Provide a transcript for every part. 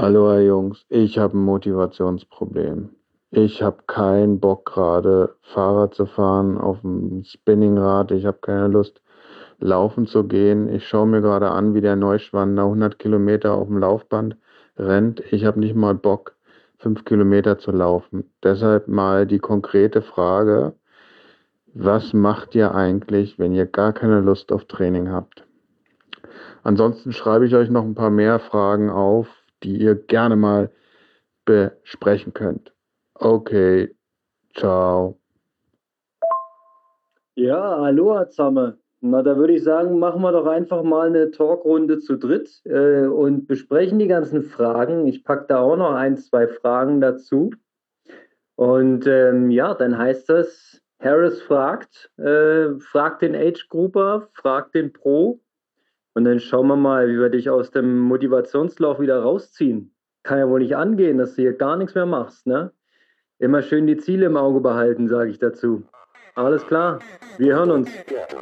Hallo Jungs, ich habe ein Motivationsproblem. Ich habe keinen Bock gerade Fahrrad zu fahren auf dem Spinningrad. Ich habe keine Lust laufen zu gehen. Ich schaue mir gerade an, wie der Neuschwander 100 Kilometer auf dem Laufband rennt. Ich habe nicht mal Bock, 5 Kilometer zu laufen. Deshalb mal die konkrete Frage, was macht ihr eigentlich, wenn ihr gar keine Lust auf Training habt? Ansonsten schreibe ich euch noch ein paar mehr Fragen auf, die ihr gerne mal besprechen könnt. Okay, ciao. Ja, hallo zusammen. Na, da würde ich sagen, machen wir doch einfach mal eine Talkrunde zu dritt und besprechen die ganzen Fragen. Ich packe da auch noch ein, zwei Fragen dazu. Und ja, dann heißt das, Harris fragt den Age Grouper, fragt den Pro und dann schauen wir mal, wie wir dich aus dem Motivationslauf wieder rausziehen. Kann ja wohl nicht angehen, dass du hier gar nichts mehr machst, ne? Immer schön die Ziele im Auge behalten, sage ich dazu. Alles klar, wir hören uns.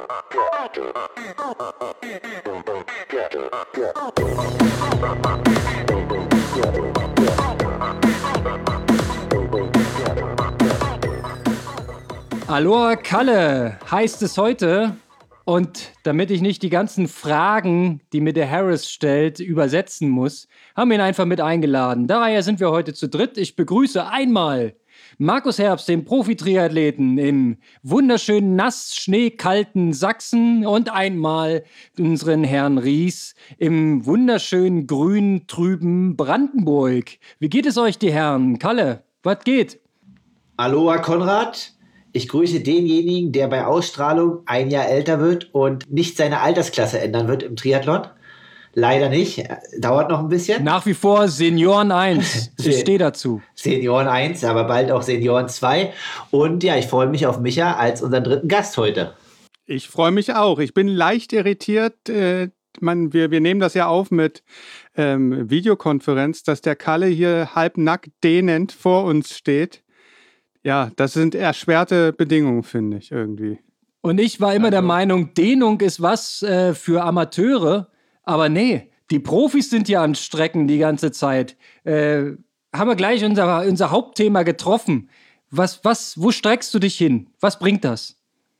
Aloha Kalle heißt es heute. Und damit ich nicht die ganzen Fragen, die mir der Harris stellt, übersetzen muss, haben wir ihn einfach mit eingeladen. Daher sind wir heute zu dritt. Ich begrüße einmal Markus Herbst, den Profi-Triathleten im wunderschönen, nass, schneekalten Sachsen und einmal unseren Herrn Ries im wunderschönen, grün, trüben Brandenburg. Wie geht es euch, die Herren? Kalle, was geht? Aloha Konrad, ich grüße denjenigen, der bei Ausstrahlung ein Jahr älter wird und nicht seine Altersklasse ändern wird im Triathlon. Leider nicht, dauert noch ein bisschen. Nach wie vor Senioren 1, ich stehe dazu. Senioren 1, aber bald auch Senioren 2. Und ja, ich freue mich auf Micha als unseren dritten Gast heute. Ich freue mich auch. Ich bin leicht irritiert. Wir nehmen das ja auf mit Videokonferenz, dass der Kalle hier halbnackt dehnend vor uns steht. Ja, das sind erschwerte Bedingungen, finde ich irgendwie. Und ich war immer der Meinung, Dehnung ist was für Amateure. Aber nee, die Profis sind ja an Strecken die ganze Zeit. Haben wir gleich unser Hauptthema getroffen. Wo streckst du dich hin? Was bringt das?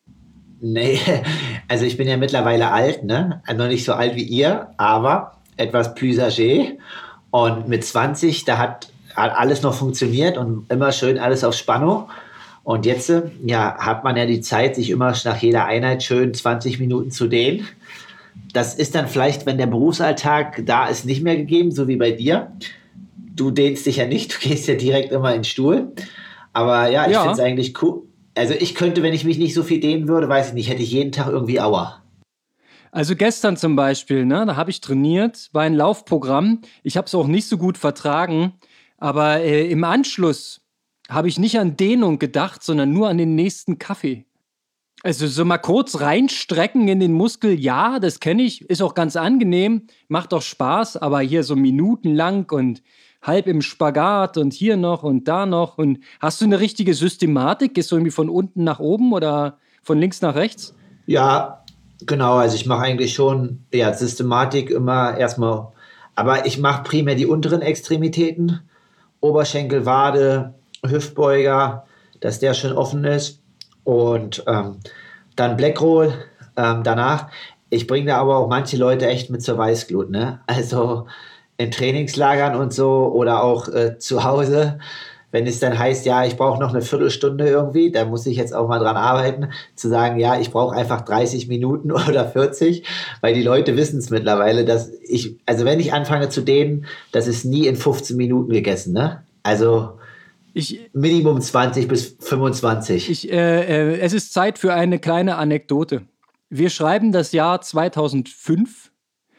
Nee, also ich bin ja mittlerweile alt, ne? Noch nicht so alt wie ihr, aber etwas plus âgé. Und mit 20, da hat alles noch funktioniert und immer schön alles auf Spannung. Und jetzt ja, hat man ja die Zeit, sich immer nach jeder Einheit schön 20 Minuten zu dehnen. Das ist dann vielleicht, wenn der Berufsalltag da ist, nicht mehr gegeben, so wie bei dir. Du dehnst dich ja nicht, du gehst ja direkt immer in den Stuhl. Aber ja, ich finde es eigentlich cool. Also ich könnte, wenn ich mich nicht so viel dehnen würde, weiß ich nicht, hätte ich jeden Tag irgendwie Aua. Also gestern zum Beispiel, ne, da habe ich trainiert, war ein Laufprogramm. Ich habe es auch nicht so gut vertragen. Aber im Anschluss habe ich nicht an Dehnung gedacht, sondern nur an den nächsten Kaffee. Also so mal kurz reinstrecken in den Muskel, ja, das kenne ich, ist auch ganz angenehm, macht auch Spaß, aber hier so minutenlang und halb im Spagat und hier noch und da noch. Und hast du eine richtige Systematik? Gehst du irgendwie von unten nach oben oder von links nach rechts? Ja, genau, also ich mache eigentlich schon ja, Systematik immer erstmal, aber ich mache primär die unteren Extremitäten. Oberschenkel, Wade, Hüftbeuger, dass der schön offen ist. Und dann Blackroll danach. Ich bringe da aber auch manche Leute echt mit zur Weißglut. Ne? Also in Trainingslagern und so oder auch zu Hause, wenn es dann heißt, ja, ich brauche noch eine Viertelstunde irgendwie, da muss ich jetzt auch mal dran arbeiten, zu sagen, ja, ich brauche einfach 30 Minuten oder 40, weil die Leute wissen es mittlerweile, dass ich, also wenn ich anfange zu dehnen, das ist nie in 15 Minuten gegessen, ne? Also Minimum 20 bis 25. Es ist Zeit für eine kleine Anekdote. Wir schreiben das Jahr 2005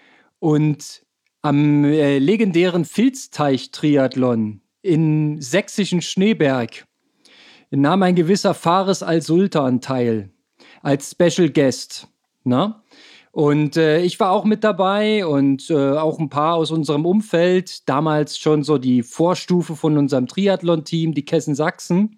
und am legendären Filzteich-Triathlon in sächsischen Schneeberg nahm ein gewisser Fares Al-Sultan teil, als Special Guest. Na? Und ich war auch mit dabei und auch ein paar aus unserem Umfeld, damals schon so die Vorstufe von unserem Triathlon-Team, die Kessen Sachsen.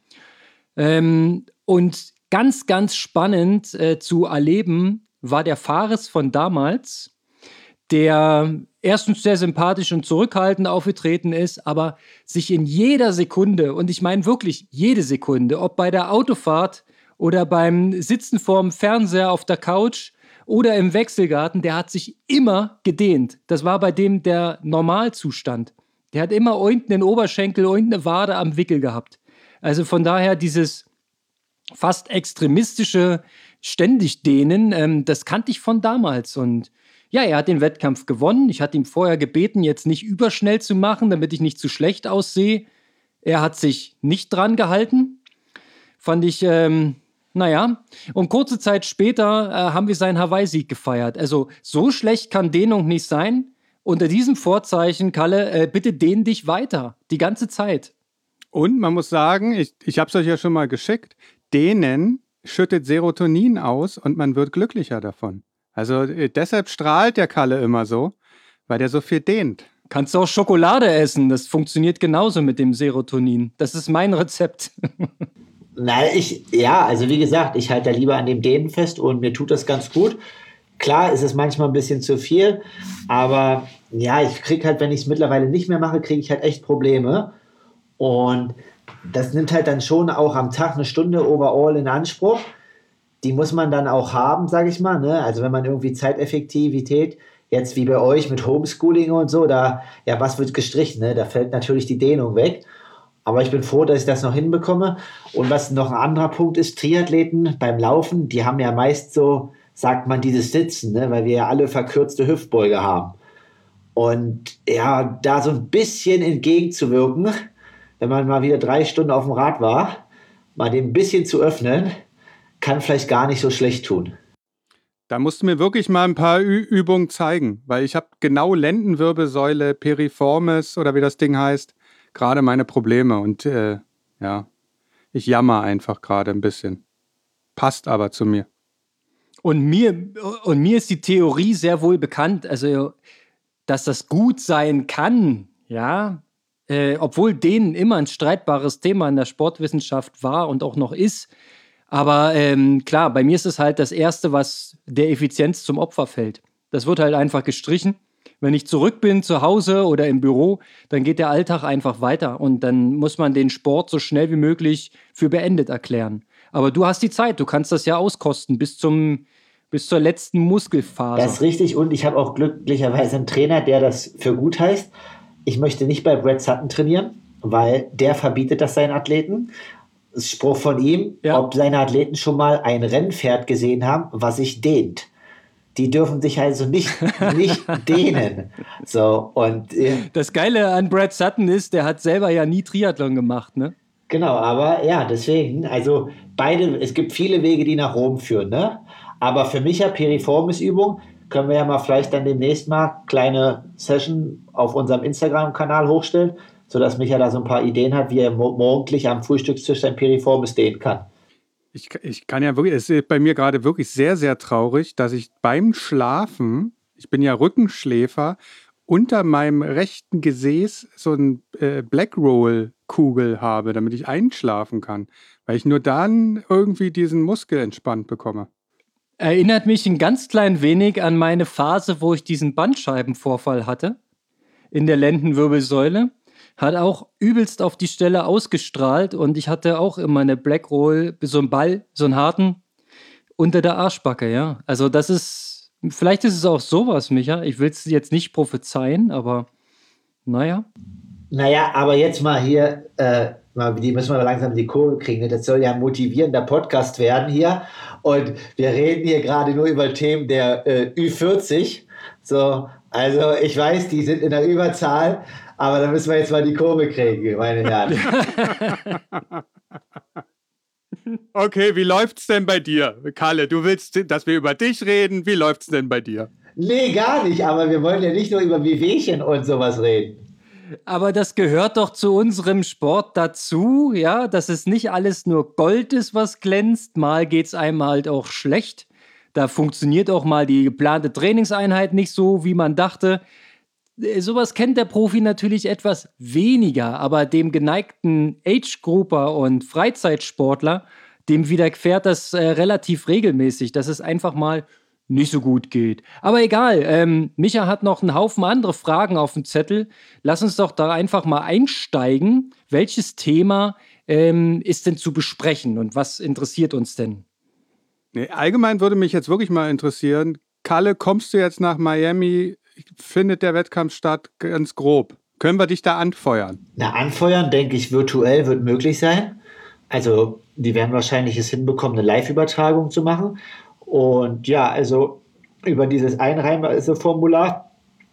Und ganz, ganz spannend zu erleben war der Fares von damals, der erstens sehr sympathisch und zurückhaltend aufgetreten ist, aber sich in jeder Sekunde, und ich meine wirklich jede Sekunde, ob bei der Autofahrt oder beim Sitzen vorm Fernseher auf der Couch oder im Wechselgarten, der hat sich immer gedehnt. Das war bei dem der Normalzustand. Der hat immer unten den Oberschenkel, unten eine Wade am Wickel gehabt. Also von daher dieses fast extremistische ständig dehnen, das kannte ich von damals. Und ja, er hat den Wettkampf gewonnen. Ich hatte ihm vorher gebeten, jetzt nicht überschnell zu machen, damit ich nicht zu schlecht aussehe. Er hat sich nicht dran gehalten. Fand ich, naja. Und kurze Zeit später haben wir seinen Hawaii-Sieg gefeiert. Also so schlecht kann Dehnung nicht sein. Unter diesem Vorzeichen, Kalle, bitte dehn dich weiter. Die ganze Zeit. Und man muss sagen, ich habe es euch ja schon mal geschickt, Dehnen schüttet Serotonin aus und man wird glücklicher davon. Also deshalb strahlt der Kalle immer so, weil der so viel dehnt. Kannst du auch Schokolade essen, das funktioniert genauso mit dem Serotonin. Das ist mein Rezept. Nein, also wie gesagt, ich halte da lieber an dem Dehnen fest und mir tut das ganz gut. Klar ist es manchmal ein bisschen zu viel, aber ja, ich kriege halt, wenn ich es mittlerweile nicht mehr mache, kriege ich halt echt Probleme. Und das nimmt halt dann schon auch am Tag eine Stunde overall in Anspruch. Die muss man dann auch haben, sage ich mal. Ne? Also wenn man irgendwie Zeiteffektivität, jetzt wie bei euch mit Homeschooling und so, da, ja, was wird gestrichen? Ne? Da fällt natürlich die Dehnung weg. Aber ich bin froh, dass ich das noch hinbekomme. Und was noch ein anderer Punkt ist, Triathleten beim Laufen, die haben ja meist so, sagt man, dieses Sitzen, ne? Weil wir ja alle verkürzte Hüftbeuge haben. Und ja, da so ein bisschen entgegenzuwirken, wenn man mal wieder 3 Stunden auf dem Rad war, mal den ein bisschen zu öffnen, kann vielleicht gar nicht so schlecht tun. Da musst du mir wirklich mal ein paar Übungen zeigen, weil ich habe genau Lendenwirbelsäule, Piriformis oder wie das Ding heißt, gerade meine Probleme. Und ja, ich jammer einfach gerade ein bisschen. Passt aber zu mir. Und mir ist die Theorie sehr wohl bekannt, also dass das gut sein kann, ja, obwohl Dehnen immer ein streitbares Thema in der Sportwissenschaft war und auch noch ist. Aber klar, bei mir ist es halt das Erste, was der Effizienz zum Opfer fällt. Das wird halt einfach gestrichen. Wenn ich zurück bin zu Hause oder im Büro, dann geht der Alltag einfach weiter und dann muss man den Sport so schnell wie möglich für beendet erklären. Aber du hast die Zeit, du kannst das ja auskosten bis zur letzten Muskelphase. Das ist richtig und ich habe auch glücklicherweise einen Trainer, der das für gut heißt. Ich möchte nicht bei Brad Sutton trainieren, weil der verbietet das seinen Athleten. Das Spruch von ihm, ja. Ob seine Athleten schon mal ein Rennpferd gesehen haben, was sich dehnt. Die dürfen sich also nicht dehnen. So, und, das Geile an Brad Sutton ist, der hat selber ja nie Triathlon gemacht, ne? Genau, aber ja, deswegen, also es gibt viele Wege, die nach Rom führen, ne? Aber für mich ja Piriformis-Übung, können wir ja mal vielleicht dann demnächst mal kleine Session auf unserem Instagram-Kanal hochstellen, sodass Micha da so ein paar Ideen hat, wie er morgendlich am Frühstückstisch sein Piriformis dehnen kann. Ich kann ja wirklich, es ist bei mir gerade wirklich sehr, sehr traurig, dass ich beim Schlafen, ich bin ja Rückenschläfer, unter meinem rechten Gesäß so ein Blackroll-Kugel habe, damit ich einschlafen kann, weil ich nur dann irgendwie diesen Muskel entspannt bekomme. Erinnert mich ein ganz klein wenig an meine Phase, wo ich diesen Bandscheibenvorfall hatte in der Lendenwirbelsäule. Hat auch übelst auf die Stelle ausgestrahlt und ich hatte auch immer eine Blackroll, so einen Ball, so einen harten, unter der Arschbacke, ja. Also das ist, vielleicht ist es auch sowas, Micha. Ich will es jetzt nicht prophezeien, aber naja. Naja, aber jetzt mal hier, die müssen wir langsam die Kurve kriegen. Das soll ja ein motivierender Podcast werden hier. Und wir reden hier gerade nur über Themen der Ü40. So, also ich weiß, die sind in der Überzahl, aber da müssen wir jetzt mal die Kurve kriegen, meine Herren. Okay, wie läuft's denn bei dir? Kalle, du willst, dass wir über dich reden. Wie läuft's denn bei dir? Nee, gar nicht, aber wir wollen ja nicht nur über Wehwehchen und sowas reden. Aber das gehört doch zu unserem Sport dazu, ja, dass es nicht alles nur Gold ist, was glänzt. Mal geht's einem halt auch schlecht. Da funktioniert auch mal die geplante Trainingseinheit nicht so, wie man dachte. Sowas kennt der Profi natürlich etwas weniger, aber dem geneigten Age-Grouper und Freizeitsportler, dem widerfährt das relativ regelmäßig, dass es einfach mal nicht so gut geht. Aber egal, Micha hat noch einen Haufen andere Fragen auf dem Zettel. Lass uns doch da einfach mal einsteigen. Welches Thema ist denn zu besprechen und was interessiert uns denn? Nee, allgemein würde mich jetzt wirklich mal interessieren, Kalle, kommst du jetzt nach Miami? Findet der Wettkampf statt? Ganz grob. Können wir dich da anfeuern? Na, anfeuern, denke ich, virtuell wird möglich sein. Also, die werden wahrscheinlich es hinbekommen, eine Live-Übertragung zu machen. Und ja, also über dieses Einreiseformular,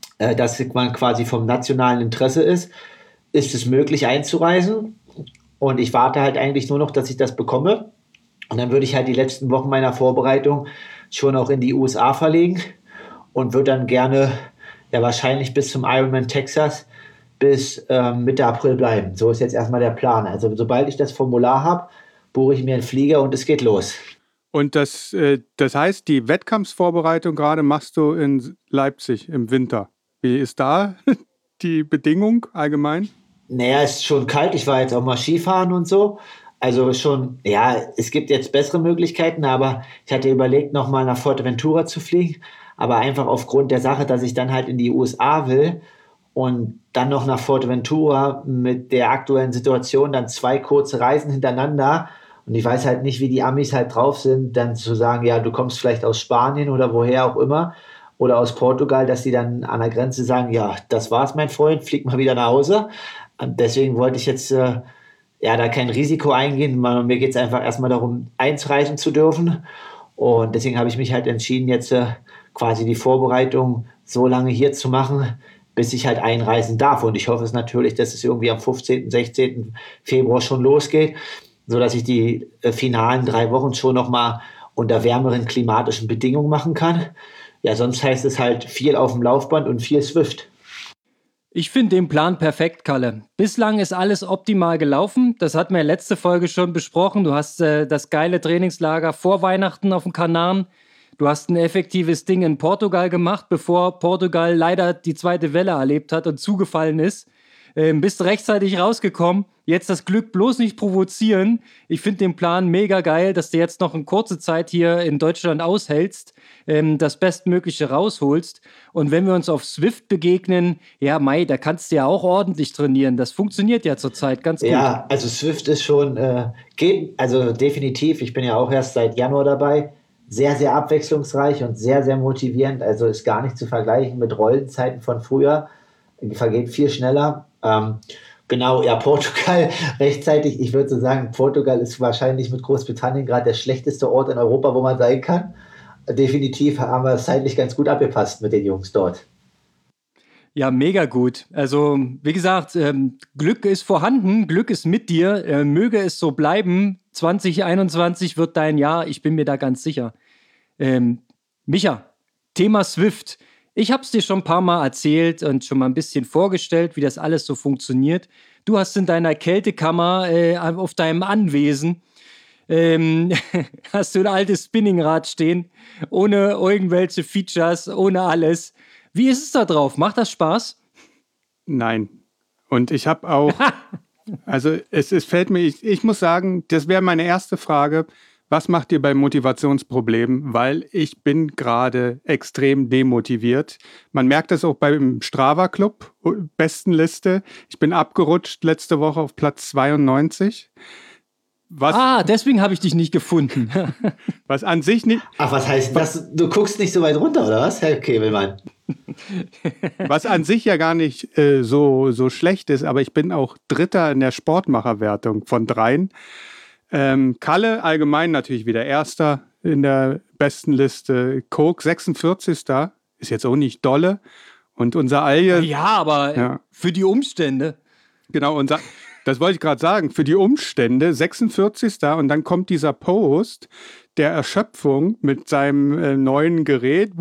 das man quasi vom nationalen Interesse ist es möglich einzureisen. Und ich warte halt eigentlich nur noch, dass ich das bekomme. Und dann würde ich halt die letzten Wochen meiner Vorbereitung schon auch in die USA verlegen und würde dann gerne, ja wahrscheinlich bis zum Ironman Texas, bis Mitte April bleiben. So ist jetzt erstmal der Plan. Also sobald ich das Formular habe, buche ich mir einen Flieger und es geht los. Und das heißt, die Wettkampfsvorbereitung gerade machst du in Leipzig im Winter. Wie ist da die Bedingung allgemein? Naja, es ist schon kalt. Ich war jetzt auch mal Skifahren und so. Also schon, ja, es gibt jetzt bessere Möglichkeiten, aber ich hatte überlegt, nochmal nach Fuerteventura zu fliegen. Aber einfach aufgrund der Sache, dass ich dann halt in die USA will und dann noch nach Fuerteventura mit der aktuellen Situation, dann 2 kurze Reisen hintereinander. Und ich weiß halt nicht, wie die Amis halt drauf sind, dann zu sagen, ja, du kommst vielleicht aus Spanien oder woher auch immer oder aus Portugal, dass die dann an der Grenze sagen, ja, das war's, mein Freund, flieg mal wieder nach Hause. Und deswegen wollte ich jetzt da kein Risiko eingehen. Mir geht es einfach erstmal darum, einreisen zu dürfen. Und deswegen habe ich mich halt entschieden, jetzt quasi die Vorbereitung so lange hier zu machen, bis ich halt einreisen darf. Und ich hoffe es natürlich, dass es irgendwie am 15., 16. Februar schon losgeht, sodass ich die finalen 3 Wochen schon nochmal unter wärmeren klimatischen Bedingungen machen kann. Ja, sonst heißt es halt viel auf dem Laufband und viel Swift. Ich finde den Plan perfekt, Kalle. Bislang ist alles optimal gelaufen. Das hatten wir letzte Folge schon besprochen. Du hast das geile Trainingslager vor Weihnachten auf den Kanaren. Du hast ein effektives Ding in Portugal gemacht, bevor Portugal leider die zweite Welle erlebt hat und zugefallen ist. Bist rechtzeitig rausgekommen. Jetzt das Glück bloß nicht provozieren. Ich finde den Plan mega geil, dass du jetzt noch eine kurze Zeit hier in Deutschland aushältst, das Bestmögliche rausholst. Und wenn wir uns auf Swift begegnen, ja, Mai, da kannst du ja auch ordentlich trainieren. Das funktioniert ja zurzeit ganz gut. Ja, also Swift ist schon, also definitiv, ich bin ja auch erst seit Januar dabei, sehr, sehr abwechslungsreich und sehr, sehr motivierend. Also ist gar nicht zu vergleichen mit Rollenzeiten von früher. Vergeht viel schneller. Genau, ja, Portugal rechtzeitig. Ich würde so sagen, Portugal ist wahrscheinlich mit Großbritannien gerade der schlechteste Ort in Europa, wo man sein kann. Definitiv haben wir es zeitlich ganz gut abgepasst mit den Jungs dort. Ja, mega gut. Also, wie gesagt, Glück ist vorhanden, Glück ist mit dir. Möge es so bleiben. 2021 wird dein Jahr, ich bin mir da ganz sicher. Micha, Thema Swift. Ich habe es dir schon ein paar Mal erzählt und schon mal ein bisschen vorgestellt, wie das alles so funktioniert. Du hast in deiner Kältekammer auf deinem Anwesen hast du ein altes Spinningrad stehen, ohne irgendwelche Features, ohne alles. Wie ist es da drauf? Macht das Spaß? Nein. Und ich habe auch, also es fällt mir, ich muss sagen, das wäre meine erste Frage. Was macht ihr bei Motivationsproblemen? Weil ich bin gerade extrem demotiviert. Man merkt das auch beim Strava-Club, Bestenliste. Ich bin abgerutscht letzte Woche auf Platz 92. Deswegen habe ich dich nicht gefunden. Was an sich nicht... Ach, was heißt das? Du guckst nicht so weit runter, oder was, Herr Kebelmann? Was an sich ja gar nicht so schlecht ist, aber ich bin auch Dritter in der Sportmacherwertung von 3. Kalle allgemein natürlich wieder Erster in der Bestenliste. Coke 46. Ist jetzt auch nicht dolle. Und unser Alje... Ja, aber für die Umstände. Genau, das wollte ich gerade sagen, für die Umstände 46. Und dann kommt dieser Post der Erschöpfung mit seinem neuen Gerät,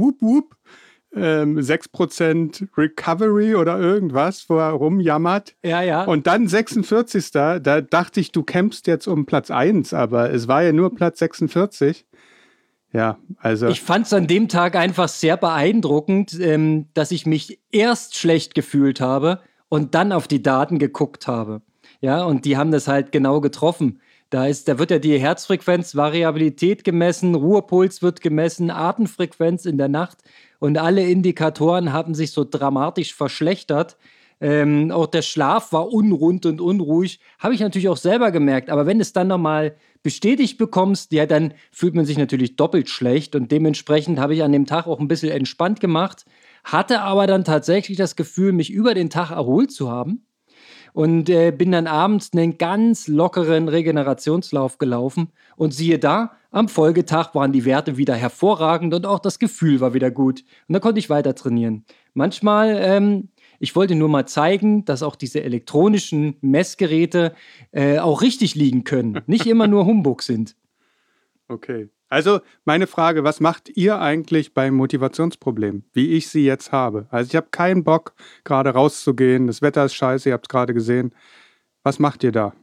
6% Recovery oder irgendwas, wo er rumjammert. Ja. Und dann 46. Da dachte ich, du kämpfst jetzt um Platz 1, aber es war ja nur Platz 46. Ja, also. Ich fand es an dem Tag einfach sehr beeindruckend, dass ich mich erst schlecht gefühlt habe und dann auf die Daten geguckt habe. Ja, und die haben das halt genau getroffen. Da wird ja die Herzfrequenzvariabilität gemessen, Ruhepuls wird gemessen, Atemfrequenz in der Nacht und alle Indikatoren haben sich so dramatisch verschlechtert. Auch der Schlaf war unrund und unruhig. Habe ich natürlich auch selber gemerkt. Aber wenn du es dann nochmal bestätigt bekommst, ja, dann fühlt man sich natürlich doppelt schlecht. Und dementsprechend habe ich an dem Tag auch ein bisschen entspannt gemacht, hatte aber dann tatsächlich das Gefühl, mich über den Tag erholt zu haben. Und bin dann abends einen ganz lockeren Regenerationslauf gelaufen. Und siehe da, am Folgetag waren die Werte wieder hervorragend und auch das Gefühl war wieder gut. Und dann konnte ich weiter trainieren. Manchmal, ich wollte nur mal zeigen, dass auch diese elektronischen Messgeräte auch richtig liegen können. Nicht immer nur Humbug sind. Okay. Also meine Frage, was macht ihr eigentlich beim Motivationsproblem, wie ich sie jetzt habe? Also ich habe keinen Bock, gerade rauszugehen. Das Wetter ist scheiße, ihr habt es gerade gesehen. Was macht ihr da?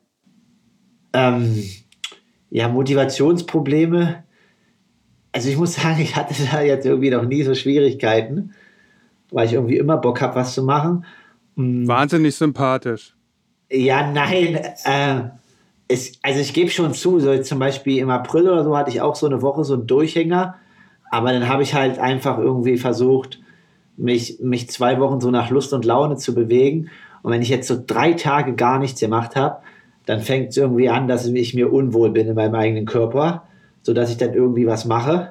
Ja, Motivationsprobleme. Also ich muss sagen, ich hatte da jetzt irgendwie noch nie so Schwierigkeiten, weil ich irgendwie immer Bock habe, was zu machen. Wahnsinnig sympathisch. Ja, nein. Also ich gebe schon zu, so jetzt zum Beispiel im April oder so hatte ich auch so eine Woche so einen Durchhänger, aber dann habe ich halt einfach irgendwie versucht, mich 2 Wochen so nach Lust und Laune zu bewegen. Und wenn ich jetzt so 3 Tage gar nichts gemacht habe, dann fängt es irgendwie an, dass ich mir unwohl bin in meinem eigenen Körper, sodass ich dann irgendwie was mache.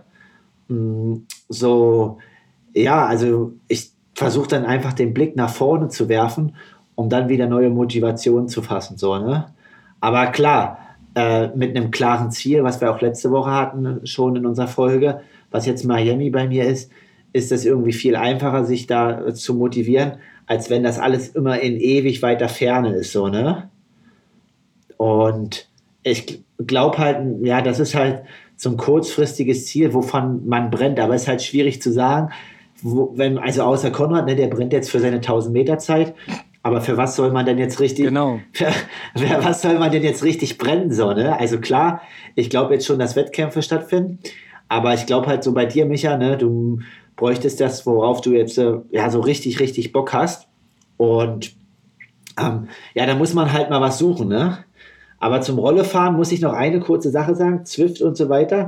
So, ja, also ich versuche dann einfach den Blick nach vorne zu werfen, um dann wieder neue Motivationen zu fassen, so, ne? Aber klar, mit einem klaren Ziel, was wir auch letzte Woche hatten, schon in unserer Folge, was jetzt Miami bei mir ist das irgendwie viel einfacher, sich da zu motivieren, als wenn das alles immer in ewig weiter Ferne ist, so, ne? Und ich glaube halt, ja, das ist halt so ein kurzfristiges Ziel, wovon man brennt, aber es ist halt schwierig zu sagen, also außer Konrad, ne, der brennt jetzt für seine 1000-Meter-Zeit, aber für was soll man denn jetzt richtig, Genau. für was soll man denn jetzt richtig brennen, so, ne? Also klar, ich glaube jetzt schon, dass Wettkämpfe stattfinden, aber ich glaube halt so bei dir, Micha, ne, du bräuchtest das, worauf du jetzt ja so richtig, richtig Bock hast. Und ja, da muss man halt mal was suchen, ne? Aber zum Rollefahren muss ich noch eine kurze Sache sagen, Zwift und so weiter.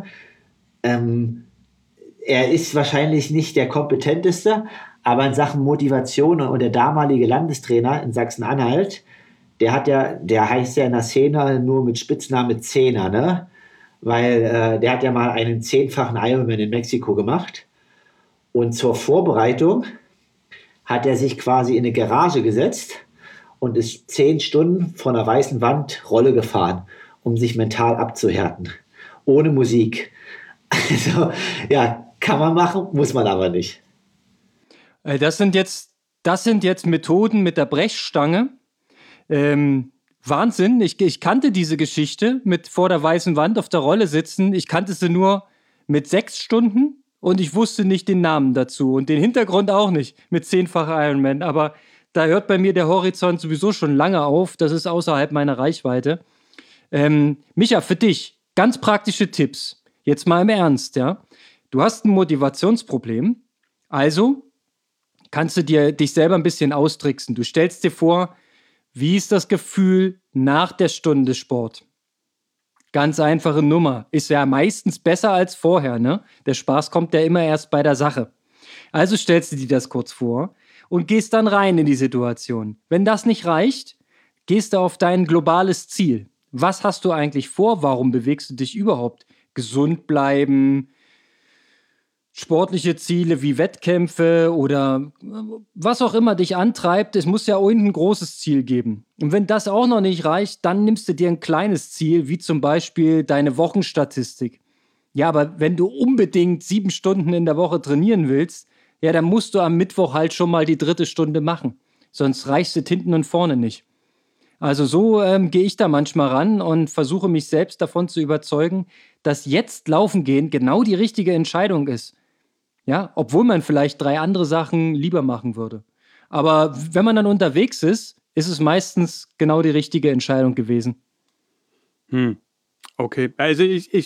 Er ist wahrscheinlich nicht der kompetenteste, aber in Sachen Motivation und der damalige Landestrainer in Sachsen-Anhalt, der heißt ja in der Szene nur mit Spitzname Zehner, ne? Weil der hat ja mal einen 10-fachen Ironman in Mexiko gemacht. Und zur Vorbereitung hat er sich quasi in eine Garage gesetzt und ist 10 Stunden vor einer weißen Wand Rolle gefahren, um sich mental abzuhärten. Ohne Musik. Also, ja, kann man machen, muss man aber nicht. Das sind jetzt Methoden mit der Brechstange. Wahnsinn. Ich kannte diese Geschichte mit vor der weißen Wand auf der Rolle sitzen. Ich kannte sie nur mit 6 Stunden und ich wusste nicht den Namen dazu und den Hintergrund auch nicht mit 10-facher Ironman. Aber da hört bei mir der Horizont sowieso schon lange auf. Das ist außerhalb meiner Reichweite. Micha, für dich ganz praktische Tipps. Jetzt mal im Ernst, ja. Du hast ein Motivationsproblem, also kannst du dich selber ein bisschen austricksen. Du stellst dir vor, wie ist das Gefühl nach der Stunde Sport? Ganz einfache Nummer. Ist ja meistens besser als vorher, ne? Der Spaß kommt ja immer erst bei der Sache. Also stellst du dir das kurz vor und gehst dann rein in die Situation. Wenn das nicht reicht, gehst du auf dein globales Ziel. Was hast du eigentlich vor? Warum bewegst du dich überhaupt? Gesund bleiben, sportliche Ziele wie Wettkämpfe oder was auch immer dich antreibt, es muss ja irgendein großes Ziel geben. Und wenn das auch noch nicht reicht, dann nimmst du dir ein kleines Ziel, wie zum Beispiel deine Wochenstatistik. Ja, aber wenn du unbedingt 7 Stunden in der Woche trainieren willst, ja, dann musst du am Mittwoch halt schon mal die 3. Stunde machen. Sonst reichst du hinten und vorne nicht. Also so gehe ich da manchmal ran und versuche mich selbst davon zu überzeugen, dass jetzt laufen gehen genau die richtige Entscheidung ist. Ja, obwohl man vielleicht 3 andere Sachen lieber machen würde. Aber wenn man dann unterwegs ist es meistens genau die richtige Entscheidung gewesen. Okay, also ich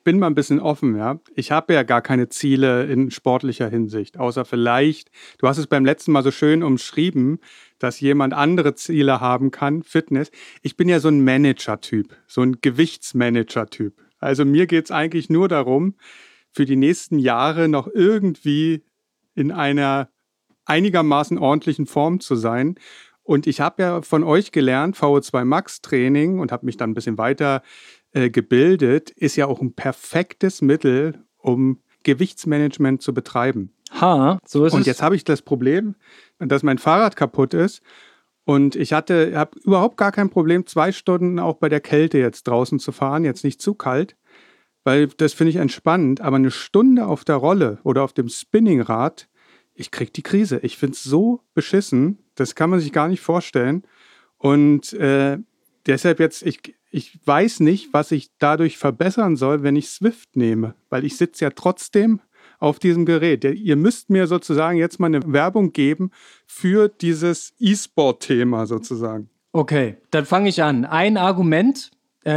bin mal ein bisschen offen, ja. Ich habe ja gar keine Ziele in sportlicher Hinsicht, außer vielleicht, du hast es beim letzten Mal so schön umschrieben, dass jemand andere Ziele haben kann, Fitness. Ich bin ja so ein Manager-Typ, so ein Gewichtsmanager-Typ. Also mir geht es eigentlich nur darum, für die nächsten Jahre noch irgendwie in einer einigermaßen ordentlichen Form zu sein. Und ich habe ja von euch gelernt, VO2 Max Training, und habe mich dann ein bisschen weiter gebildet, ist ja auch ein perfektes Mittel, um Gewichtsmanagement zu betreiben. So ist es. Und jetzt habe ich das Problem, dass mein Fahrrad kaputt ist. Und ich habe überhaupt gar kein Problem, 2 Stunden auch bei der Kälte jetzt draußen zu fahren, jetzt nicht zu kalt, weil das finde ich entspannend. Aber eine Stunde auf der Rolle oder auf dem Spinningrad, ich kriege die Krise. Ich finde es so beschissen, das kann man sich gar nicht vorstellen. Und deshalb jetzt, ich weiß nicht, was ich dadurch verbessern soll, wenn ich Zwift nehme, weil ich sitze ja trotzdem auf diesem Gerät. Ihr müsst mir sozusagen jetzt mal eine Werbung geben für dieses E-Sport-Thema sozusagen. Okay, dann fange ich an. Ein Argument,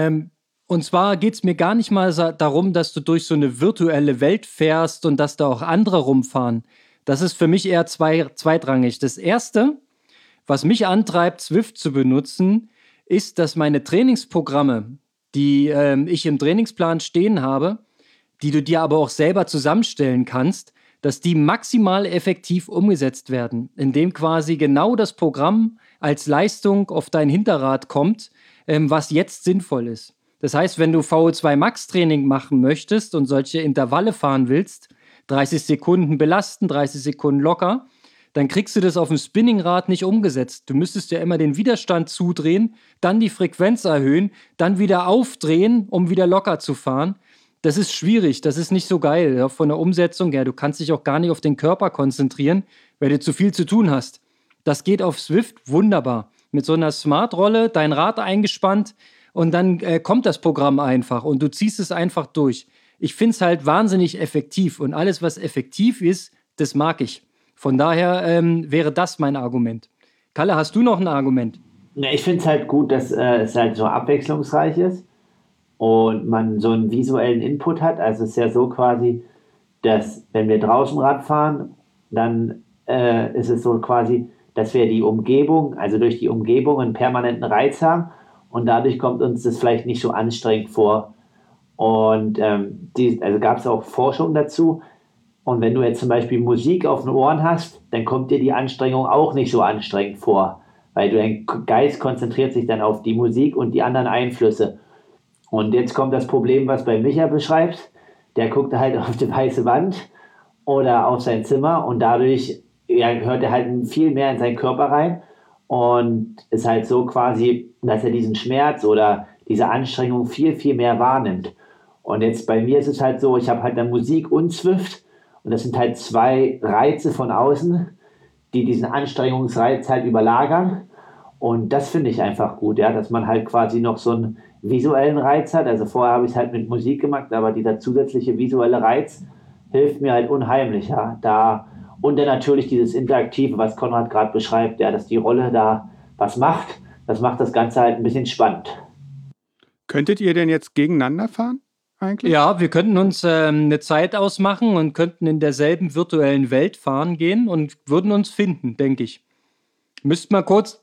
und zwar geht es mir gar nicht mal darum, dass du durch so eine virtuelle Welt fährst und dass da auch andere rumfahren. Das ist für mich eher zweitrangig. Das Erste, was mich antreibt, Zwift zu benutzen, ist, dass meine Trainingsprogramme, die ich im Trainingsplan stehen habe, die du dir aber auch selber zusammenstellen kannst, dass die maximal effektiv umgesetzt werden, indem quasi genau das Programm als Leistung auf dein Hinterrad kommt, was jetzt sinnvoll ist. Das heißt, wenn du VO2 Max Training machen möchtest und solche Intervalle fahren willst, 30 Sekunden belasten, 30 Sekunden locker, dann kriegst du das auf dem Spinningrad nicht umgesetzt. Du müsstest ja immer den Widerstand zudrehen, dann die Frequenz erhöhen, dann wieder aufdrehen, um wieder locker zu fahren. Das ist schwierig, das ist nicht so geil, ja, von der Umsetzung her. Du kannst dich auch gar nicht auf den Körper konzentrieren, weil du zu viel zu tun hast. Das geht auf Zwift wunderbar. Mit so einer Smart-Rolle, dein Rad eingespannt und dann kommt das Programm einfach und du ziehst es einfach durch. Ich finde es halt wahnsinnig effektiv und alles, was effektiv ist, das mag ich. Von daher wäre das mein Argument. Kalle, hast du noch ein Argument? Ja, ich finde es halt gut, dass es halt so abwechslungsreich ist und man so einen visuellen Input hat. Also es ist ja so quasi, dass wenn wir draußen Rad fahren, dann ist es so quasi, dass wir die Umgebung, also durch die Umgebung einen permanenten Reiz haben und dadurch kommt uns das vielleicht nicht so anstrengend vor. Und also gab es auch Forschung dazu. Und wenn du jetzt zum Beispiel Musik auf den Ohren hast, dann kommt dir die Anstrengung auch nicht so anstrengend vor, weil dein Geist konzentriert sich dann auf die Musik und die anderen Einflüsse. Und jetzt kommt das Problem, was bei Micha beschreibt. Der guckt halt auf die weiße Wand oder auf sein Zimmer und dadurch hört er halt viel mehr in seinen Körper rein und ist halt so quasi, dass er diesen Schmerz oder diese Anstrengung viel, viel mehr wahrnimmt. Und jetzt bei mir ist es halt so, ich habe halt dann Musik und Zwift und das sind halt 2 Reize von außen, die diesen Anstrengungsreiz halt überlagern. Und das finde ich einfach gut, ja, dass man halt quasi noch so einen visuellen Reiz hat. Also vorher habe ich es halt mit Musik gemacht, aber dieser zusätzliche visuelle Reiz hilft mir halt unheimlich, ja. Und dann natürlich dieses Interaktive, was Konrad gerade beschreibt, ja, dass die Rolle da was macht, das macht das Ganze halt ein bisschen spannend. Könntet ihr denn jetzt gegeneinander fahren eigentlich? Ja, wir könnten uns eine Zeit ausmachen und könnten in derselben virtuellen Welt fahren gehen und würden uns finden, denke ich. Müsst mal kurz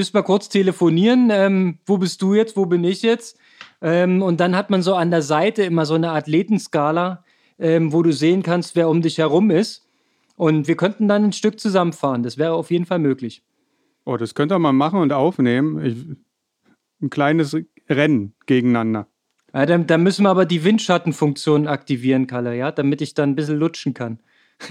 telefonieren. Wo bist du jetzt? Wo bin ich jetzt? Und dann hat man so an der Seite immer so eine Athletenskala, wo du sehen kannst, wer um dich herum ist. Und wir könnten dann ein Stück zusammenfahren. Das wäre auf jeden Fall möglich. Oh, das könnt ihr mal machen und aufnehmen. Ein kleines Rennen gegeneinander. Ja, dann müssen wir aber die Windschattenfunktion aktivieren, Kalle, ja, damit ich dann ein bisschen lutschen kann.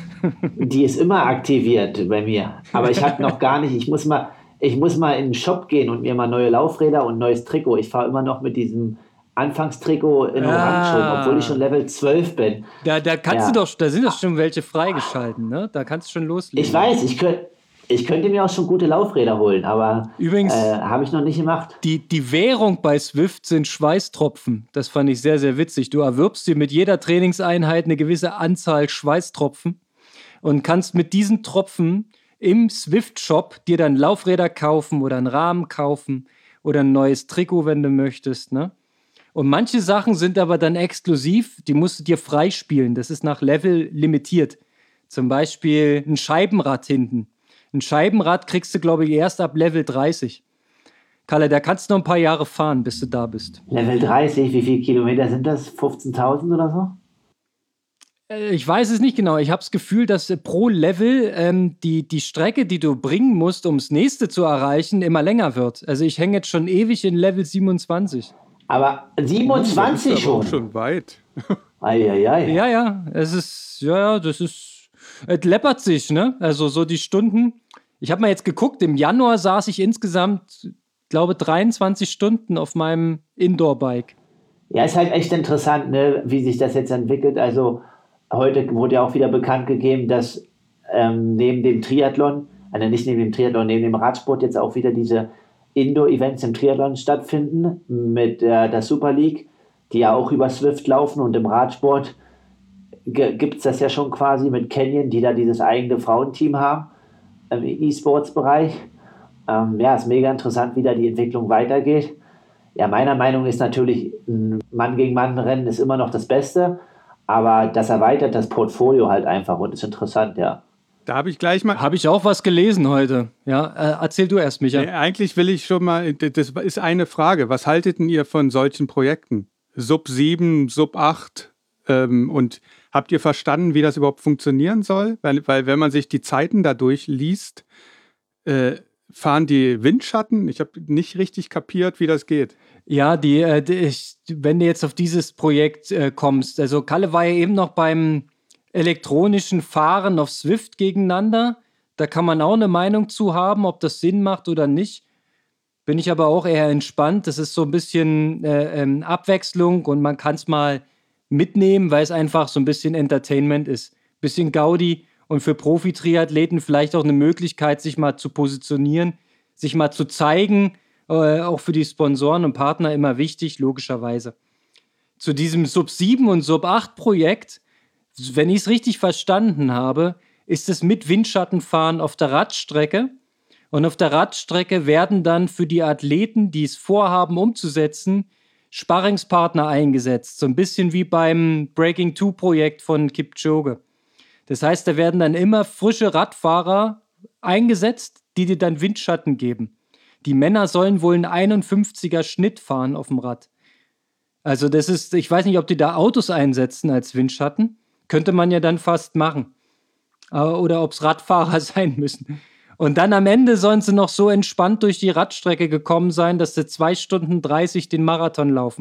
Die ist immer aktiviert bei mir, aber ich habe noch gar nicht, ich muss mal in den Shop gehen und mir mal neue Laufräder und neues Trikot. Ich fahre immer noch mit diesem Anfangstrikot in Orange schon, obwohl ich schon Level 12 bin. Da kannst du doch, da sind doch schon welche freigeschalten, ne? Da kannst du schon loslegen. Ich weiß, ich könnte mir auch schon gute Laufräder holen, aber übrigens habe ich noch nicht gemacht. Die Währung bei Zwift sind Schweißtropfen. Das fand ich sehr, sehr witzig. Du erwirbst dir mit jeder Trainingseinheit eine gewisse Anzahl Schweißtropfen und kannst mit diesen Tropfen im Zwift-Shop dir dann Laufräder kaufen oder einen Rahmen kaufen oder ein neues Trikot, wenn du möchtest, ne? Und manche Sachen sind aber dann exklusiv, die musst du dir freispielen. Das ist nach Level limitiert. Zum Beispiel ein Scheibenrad hinten. Ein Scheibenrad kriegst du, glaube ich, erst ab Level 30. Kalle, da kannst du noch ein paar Jahre fahren, bis du da bist. Level 30, wie viele Kilometer sind das? 15.000 oder so? Ich weiß es nicht genau. Ich habe das Gefühl, dass pro Level die Strecke, die du bringen musst, um das nächste zu erreichen, immer länger wird. Also ich hänge jetzt schon ewig in Level 27. Aber 27 Das ist aber auch schon. schon weit. Eieiei. Ja, es läppert sich, ne? Also so die Stunden. Ich habe mal jetzt geguckt, im Januar saß ich insgesamt, glaube 23 Stunden auf meinem Indoor-Bike. Ja, ist halt echt interessant, ne, wie sich das jetzt entwickelt. Also heute wurde ja auch wieder bekannt gegeben, dass neben dem Triathlon, nicht neben dem Triathlon, neben dem Radsport jetzt auch wieder diese Indoor-Events im Triathlon stattfinden mit der Super League, die ja auch über Swift laufen, und im Radsport gibt es das ja schon quasi mit Canyon, die da dieses eigene Frauenteam haben im E-Sports-Bereich. Ja, ist mega interessant, wie da die Entwicklung weitergeht. Ja, meiner Meinung ist natürlich, ein Mann-gegen-Mann-Rennen ist immer noch das Beste, aber das erweitert das Portfolio halt einfach und ist interessant, ja. Da habe ich gleich mal. Habe ich auch was gelesen heute. Ja, erzähl du erst, Micha. Nee, eigentlich will ich schon mal, das ist eine Frage. Was haltet denn ihr von solchen Projekten? Sub 7, Sub 8? Und habt ihr verstanden, wie das überhaupt funktionieren soll? Weil wenn man sich die Zeiten da durchliest, fahren die Windschatten? Ich habe nicht richtig kapiert, wie das geht. Ja, wenn du jetzt auf dieses Projekt kommst, also Kalle war ja eben noch beim elektronischen Fahren auf Swift gegeneinander. Da kann man auch eine Meinung zu haben, ob das Sinn macht oder nicht. Bin ich aber auch eher entspannt. Das ist so ein bisschen Abwechslung und man kann es mal mitnehmen, weil es einfach so ein bisschen Entertainment ist. Bisschen Gaudi und für Profi-Triathleten vielleicht auch eine Möglichkeit, sich mal zu positionieren, sich mal zu zeigen, auch für die Sponsoren und Partner immer wichtig, logischerweise. Zu diesem Sub 7 und Sub 8 Projekt, wenn ich es richtig verstanden habe, ist es mit Windschattenfahren auf der Radstrecke. Und auf der Radstrecke werden dann für die Athleten, die es vorhaben umzusetzen, Sparringspartner eingesetzt. So ein bisschen wie beim Breaking 2 Projekt von Kipchoge. Das heißt, da werden dann immer frische Radfahrer eingesetzt, die dir dann Windschatten geben. Die Männer sollen wohl einen 51er Schnitt fahren auf dem Rad. Also das ist, ich weiß nicht, ob die da Autos einsetzen als Windschatten. Könnte man ja dann fast machen. Oder ob es Radfahrer sein müssen. Und dann am Ende sollen sie noch so entspannt durch die Radstrecke gekommen sein, dass sie 2 Stunden 30 den Marathon laufen.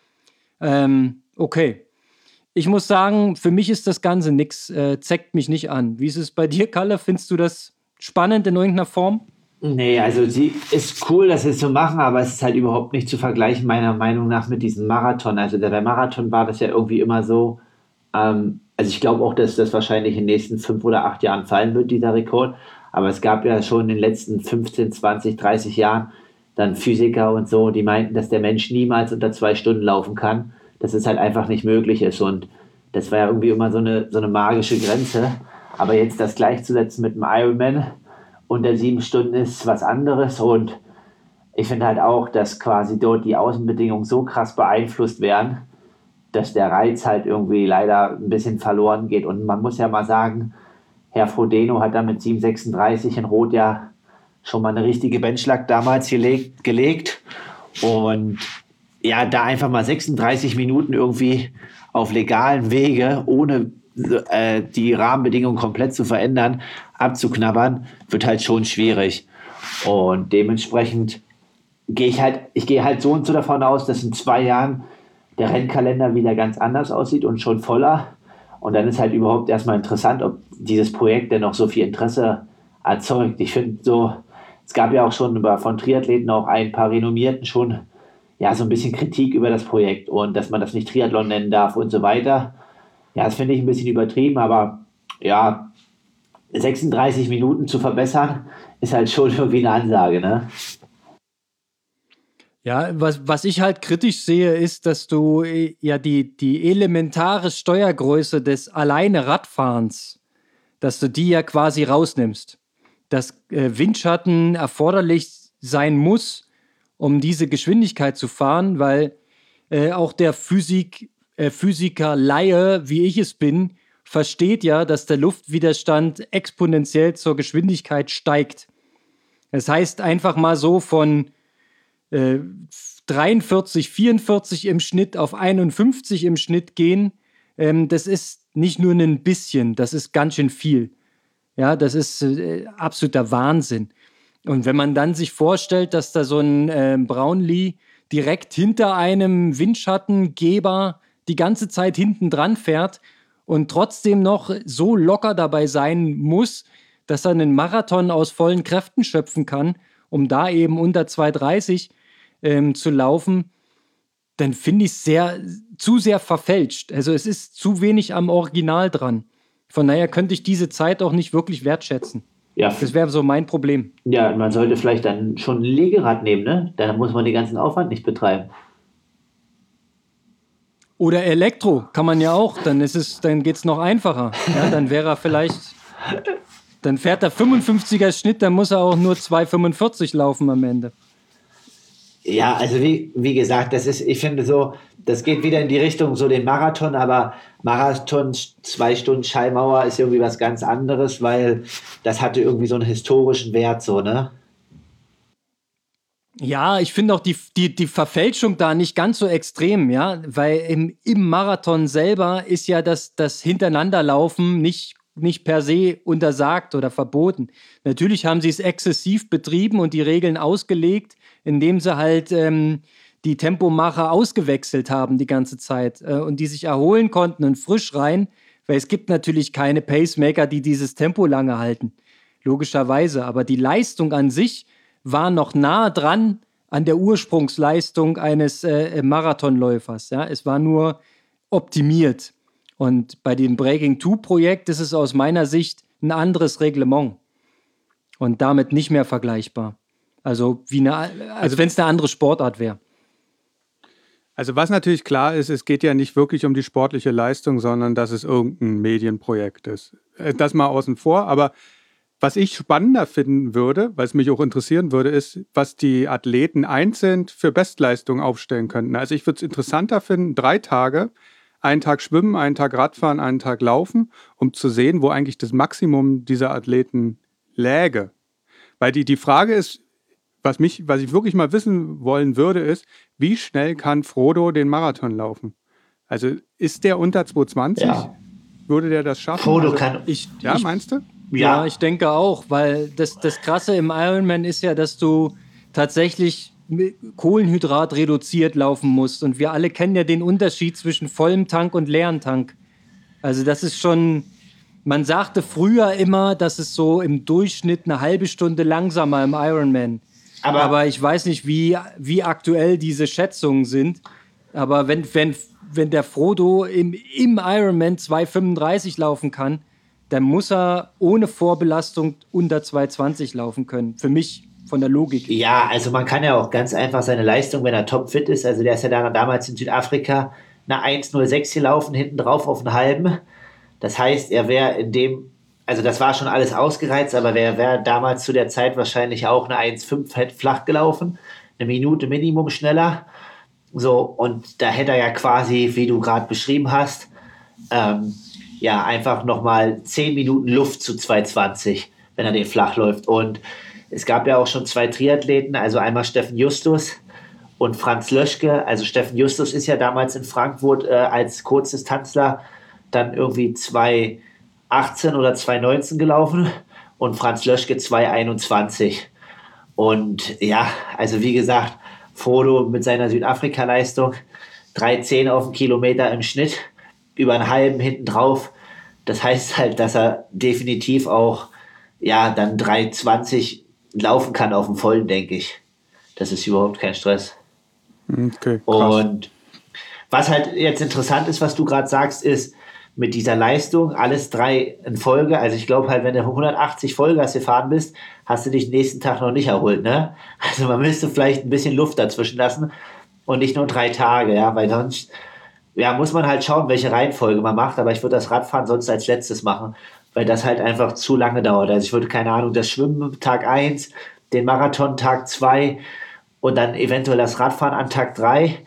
Okay. Ich muss sagen, für mich ist das Ganze nix, zeckt mich nicht an. Wie ist es bei dir, Kalle? Findest du das spannend in irgendeiner Form? Nee, also sie ist cool, dass sie es so machen, aber es ist halt überhaupt nicht zu vergleichen, meiner Meinung nach, mit diesem Marathon. Also bei Marathon war das ja irgendwie immer so, also ich glaube auch, dass das wahrscheinlich in den nächsten 5 oder 8 Jahren fallen wird, dieser Rekord. Aber es gab ja schon in den letzten 15, 20, 30 Jahren dann Physiker und so, die meinten, dass der Mensch niemals unter 2 Stunden laufen kann, dass es halt einfach nicht möglich ist. Und das war ja irgendwie immer so eine magische Grenze. Aber jetzt das gleichzusetzen mit einem Ironman unter 7 Stunden ist was anderes. Und ich finde halt auch, dass quasi dort die Außenbedingungen so krass beeinflusst werden, dass der Reiz halt irgendwie leider ein bisschen verloren geht. Und man muss ja mal sagen, Herr Frodeno hat da mit 7,36 in Rot ja schon mal eine richtige Benchmark damals gelegt. Und ja, da einfach mal 36 Minuten irgendwie auf legalen Wege, ohne die Rahmenbedingungen komplett zu verändern, abzuknabbern, wird halt schon schwierig. Und dementsprechend gehe ich halt so und so davon aus, dass in 2 Jahren der Rennkalender wieder ganz anders aussieht und schon voller. Und dann ist halt überhaupt erstmal interessant, ob dieses Projekt denn noch so viel Interesse erzeugt. Ich finde so, es gab ja auch schon von Triathleten auch ein paar Renommierten schon ja so ein bisschen Kritik über das Projekt und dass man das nicht Triathlon nennen darf und so weiter. Ja, das finde ich ein bisschen übertrieben, aber ja, 36 Minuten zu verbessern, ist halt schon irgendwie eine Ansage, ne? Ja, was ich halt kritisch sehe, ist, dass du ja die elementare Steuergröße des alleine Radfahrens, dass du die ja quasi rausnimmst. Dass Windschatten erforderlich sein muss, um diese Geschwindigkeit zu fahren, weil auch der Physiker-Laie, wie ich es bin, versteht ja, dass der Luftwiderstand exponentiell zur Geschwindigkeit steigt. Das heißt einfach mal so von 43, 44 im Schnitt auf 51 im Schnitt gehen. Das ist nicht nur ein bisschen, das ist ganz schön viel. Ja, das ist absoluter Wahnsinn. Und wenn man dann sich vorstellt, dass da so ein Brownlee direkt hinter einem Windschattengeber die ganze Zeit hinten dran fährt und trotzdem noch so locker dabei sein muss, dass er einen Marathon aus vollen Kräften schöpfen kann, um da eben unter 2,30 zu laufen, dann finde ich es zu sehr verfälscht. Also es ist zu wenig am Original dran. Von daher könnte ich diese Zeit auch nicht wirklich wertschätzen. Ja, Das wäre so mein Problem. ja, man sollte vielleicht dann schon ein Legerad nehmen, ne? Dann muss man den ganzen Aufwand nicht betreiben. Oder Elektro kann man ja auch, dann geht es noch einfacher. Ja, dann wäre er vielleicht, dann fährt er 55er Schnitt, dann muss er auch nur 2,45 laufen am Ende. Ja, also wie gesagt, ich finde so, das geht wieder in die Richtung so den Marathon, aber Marathon 2 Stunden Schallmauer ist irgendwie was ganz anderes, weil das hatte irgendwie so einen historischen Wert, so, ne? Ja, ich finde auch die Verfälschung da nicht ganz so extrem, ja, weil im Marathon selber ist ja das Hintereinanderlaufen nicht per se untersagt oder verboten. Natürlich haben sie es exzessiv betrieben und die Regeln ausgelegt, indem sie halt die Tempomacher ausgewechselt haben die ganze Zeit und die sich erholen konnten und frisch rein, weil es gibt natürlich keine Pacemaker, die dieses Tempo lange halten, logischerweise. Aber die Leistung an sich war noch nah dran an der Ursprungsleistung eines Marathonläufers. Ja? Es war nur optimiert. Und bei dem Breaking2-Projekt ist es aus meiner Sicht ein anderes Reglement und damit nicht mehr vergleichbar. Also wenn es eine andere Sportart wäre. Also was natürlich klar ist, es geht ja nicht wirklich um die sportliche Leistung, sondern dass es irgendein Medienprojekt ist. Das mal außen vor, aber was ich spannender finden würde, weil es mich auch interessieren würde, ist, was die Athleten einzeln für Bestleistungen aufstellen könnten. Also ich würde es interessanter finden, 3 Tage, einen Tag schwimmen, einen Tag Radfahren, einen Tag laufen, um zu sehen, wo eigentlich das Maximum dieser Athleten läge. Weil die Frage ist, was ich wirklich mal wissen wollen würde, ist, wie schnell kann Frodo den Marathon laufen? Also ist der unter 2,20? Ja. Würde der das schaffen? Frodo Also, kann. meinst du? Ja, ich denke auch, weil das Krasse im Ironman ist ja, dass du tatsächlich Kohlenhydrat reduziert laufen musst. Und wir alle kennen ja den Unterschied zwischen vollem Tank und leeren Tank. Also das ist schon, man sagte früher immer, dass es so im Durchschnitt eine halbe Stunde langsamer im Ironman. Aber ich weiß nicht, wie aktuell diese Schätzungen sind. Aber wenn der Frodo im Ironman 2,35 laufen kann, dann muss er ohne Vorbelastung unter 2,20 laufen können. Für mich von der Logik. Ja, also man kann ja auch ganz einfach seine Leistung, wenn er topfit ist, also der ist ja damals in Südafrika eine 1,06 gelaufen, hinten drauf auf einen halben. Das heißt, er wäre also das war schon alles ausgereizt, aber wäre damals zu der Zeit wahrscheinlich auch eine 1,5 flach gelaufen, eine Minute Minimum schneller. So, und da hätte er ja quasi, wie du gerade beschrieben hast, einfach nochmal 10 Minuten Luft zu 2,20, wenn er den flach läuft. Und es gab ja auch schon 2 Triathleten, also einmal Steffen Justus und Franz Löschke. Also Steffen Justus ist ja damals in Frankfurt als Kurzdistanzler dann irgendwie 2,18 oder 2,19 gelaufen und Franz Löschke 2,21. Und ja, also wie gesagt, Frodo mit seiner Südafrika-Leistung 3,10 auf den Kilometer im Schnitt, über einen halben hinten drauf. Das heißt halt, dass er definitiv auch dann 3,20 laufen kann auf dem Vollen, denke ich. Das ist überhaupt kein Stress. Okay, krass. Und was halt jetzt interessant ist, was du gerade sagst, ist, mit dieser Leistung, alles 3 in Folge, also ich glaube halt, wenn du 180 Vollgas gefahren bist, hast du dich den nächsten Tag noch nicht erholt, ne? Also man müsste vielleicht ein bisschen Luft dazwischen lassen und nicht nur 3 Tage, ja, weil sonst, muss man halt schauen, welche Reihenfolge man macht, aber ich würde das Radfahren sonst als letztes machen, weil das halt einfach zu lange dauert. Also ich würde, keine Ahnung, das Schwimmen Tag 1, den Marathon Tag 2 und dann eventuell das Radfahren an Tag 3,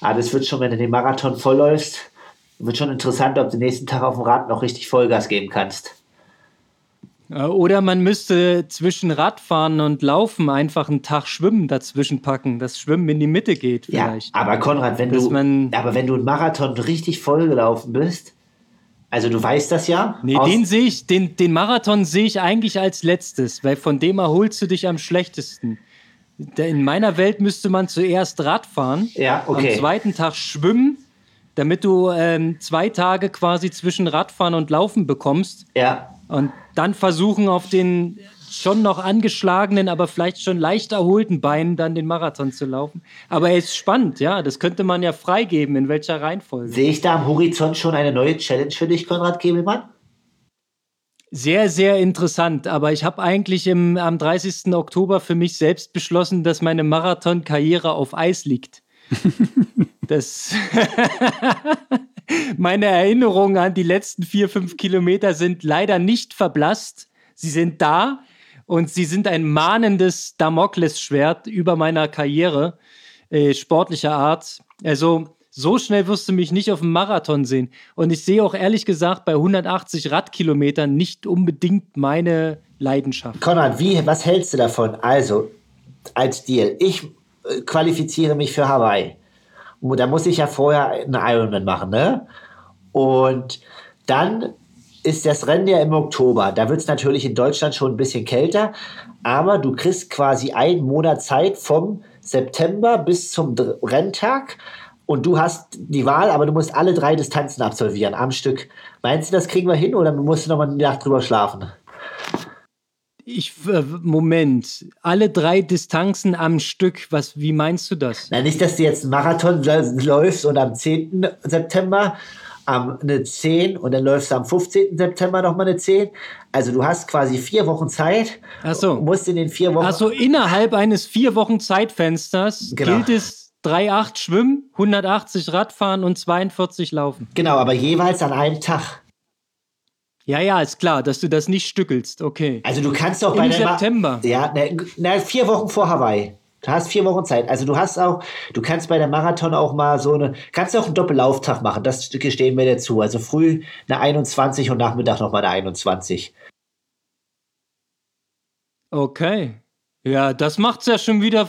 das wird schon, wenn du den Marathon vollläufst, wird schon interessant, ob du den nächsten Tag auf dem Rad noch richtig Vollgas geben kannst. Oder man müsste zwischen Radfahren und Laufen einfach einen Tag Schwimmen dazwischen packen, dass Schwimmen in die Mitte geht vielleicht. Ja, aber Konrad, wenn du einen Marathon richtig voll gelaufen bist, also du weißt das ja. Nee, den Marathon sehe ich eigentlich als letztes, weil von dem erholst du dich am schlechtesten. In meiner Welt müsste man zuerst Radfahren, am zweiten Tag schwimmen, damit du 2 Tage quasi zwischen Radfahren und Laufen bekommst. Ja. Und dann versuchen, auf den schon noch angeschlagenen, aber vielleicht schon leicht erholten Beinen dann den Marathon zu laufen. Aber er ist spannend, ja. Das könnte man ja freigeben, in welcher Reihenfolge. Sehe ich da am Horizont schon eine neue Challenge für dich, Konrad Kegelmann? Sehr, sehr interessant. Aber ich habe eigentlich am 30. Oktober für mich selbst beschlossen, dass meine Marathon-Karriere auf Eis liegt. Meine Erinnerungen an die letzten 4-5 Kilometer sind leider nicht verblasst. Sie sind da und sie sind ein mahnendes Damoklesschwert über meiner Karriere sportlicher Art. Also so schnell wirst du mich nicht auf dem Marathon sehen. Und ich sehe auch ehrlich gesagt bei 180 Radkilometern nicht unbedingt meine Leidenschaft. Konrad, was hältst du davon? Also, als Deal, ich qualifiziere mich für Hawaii. Und da muss ich ja vorher einen Ironman machen, ne? Und dann ist das Rennen ja im Oktober. Da wird es natürlich in Deutschland schon ein bisschen kälter, aber du kriegst quasi einen Monat Zeit vom September bis zum Renntag und du hast die Wahl, aber du musst alle 3 Distanzen absolvieren am Stück. Meinst du, das kriegen wir hin oder musst du noch mal eine Nacht drüber schlafen? Moment, alle 3 Distanzen am Stück, wie meinst du das? Na, nicht, dass du jetzt einen Marathon läufst und am 10. September eine 10 und dann läufst du am 15. September nochmal eine 10. Also du hast quasi 4 Wochen Zeit. Ach so. Musst in den 4 Wochen... Also innerhalb eines 4 Wochen Zeitfensters gilt es 3,8 schwimmen, 180 Radfahren und 42 laufen. Genau, aber jeweils an einem Tag. Ja, ist klar, dass du das nicht stückelst, okay. Also du kannst auch im September. 4 Wochen vor Hawaii. Du hast 4 Wochen Zeit. Also du kannst bei der Marathon auch mal kannst auch einen Doppellauftag machen, das gestehen wir dir zu. Also früh eine 21 und Nachmittag nochmal eine 21. Okay. Ja, das macht's ja schon wieder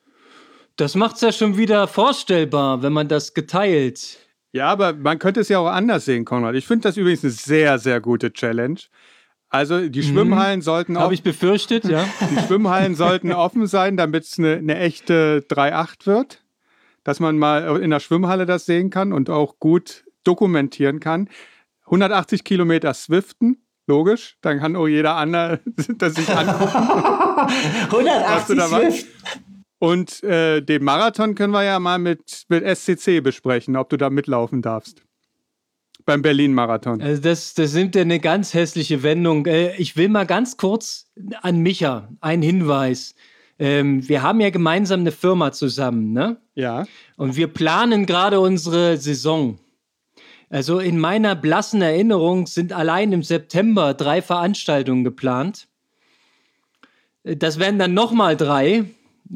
vorstellbar, wenn man das geteilt. Ja, aber man könnte es ja auch anders sehen, Konrad. Ich finde das übrigens eine sehr, sehr gute Challenge. Also die Schwimmhallen sollten Habe ich befürchtet, ja. Die Schwimmhallen sollten offen sein, damit es eine echte 3,8 wird. Dass man mal in der Schwimmhalle das sehen kann und auch gut dokumentieren kann. 180 Kilometer Swiften, logisch. Dann kann auch jeder andere das sich angucken. 180 Swift. Und den Marathon können wir ja mal mit SCC besprechen, ob du da mitlaufen darfst. Beim Berlin-Marathon. Also das nimmt ja eine ganz hässliche Wendung. Ich will mal ganz kurz an Micha einen Hinweis. Wir haben ja gemeinsam eine Firma zusammen, ne? Ja. Und wir planen gerade unsere Saison. Also in meiner blassen Erinnerung sind allein im September 3 Veranstaltungen geplant. Das wären dann nochmal 3.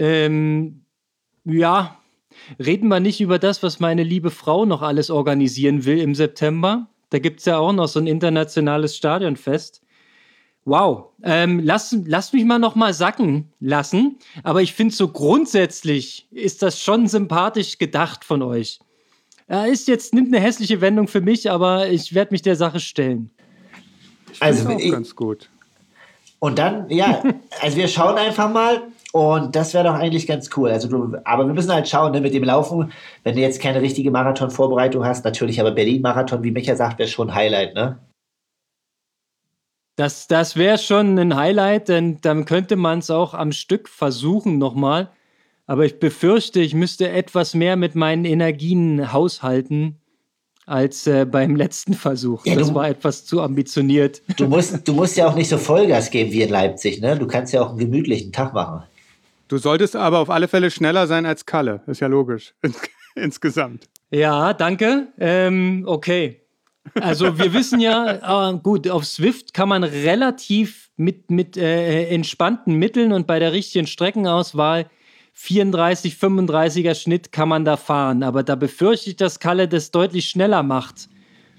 Reden wir nicht über das, was meine liebe Frau noch alles organisieren will im September. Da gibt es ja auch noch so ein internationales Stadionfest. Wow. Lass mich mal noch mal sacken lassen. Aber ich finde, so grundsätzlich ist das schon sympathisch gedacht von euch. Nimmt eine hässliche Wendung für mich, aber ich werde mich der Sache stellen. Also auch ganz gut. Und dann, also wir schauen einfach mal. Und das wäre doch eigentlich ganz cool. Aber wir müssen halt schauen, ne, mit dem Laufen, wenn du jetzt keine richtige Marathon-Vorbereitung hast, natürlich, aber Berlin-Marathon, wie Micha sagt, wäre schon ein Highlight, ne? Das wäre schon ein Highlight, denn dann könnte man es auch am Stück versuchen nochmal. Aber ich befürchte, ich müsste etwas mehr mit meinen Energien haushalten als beim letzten Versuch. Ja, das war etwas zu ambitioniert. Du musst ja auch nicht so Vollgas geben wie in Leipzig, ne? Du kannst ja auch einen gemütlichen Tag machen. Du solltest aber auf alle Fälle schneller sein als Kalle. Ist ja logisch. Insgesamt. Ja, danke. Okay. Also wir wissen ja, gut, auf Zwift kann man relativ mit entspannten Mitteln und bei der richtigen Streckenauswahl 34, 35er Schnitt kann man da fahren. Aber da befürchte ich, dass Kalle das deutlich schneller macht.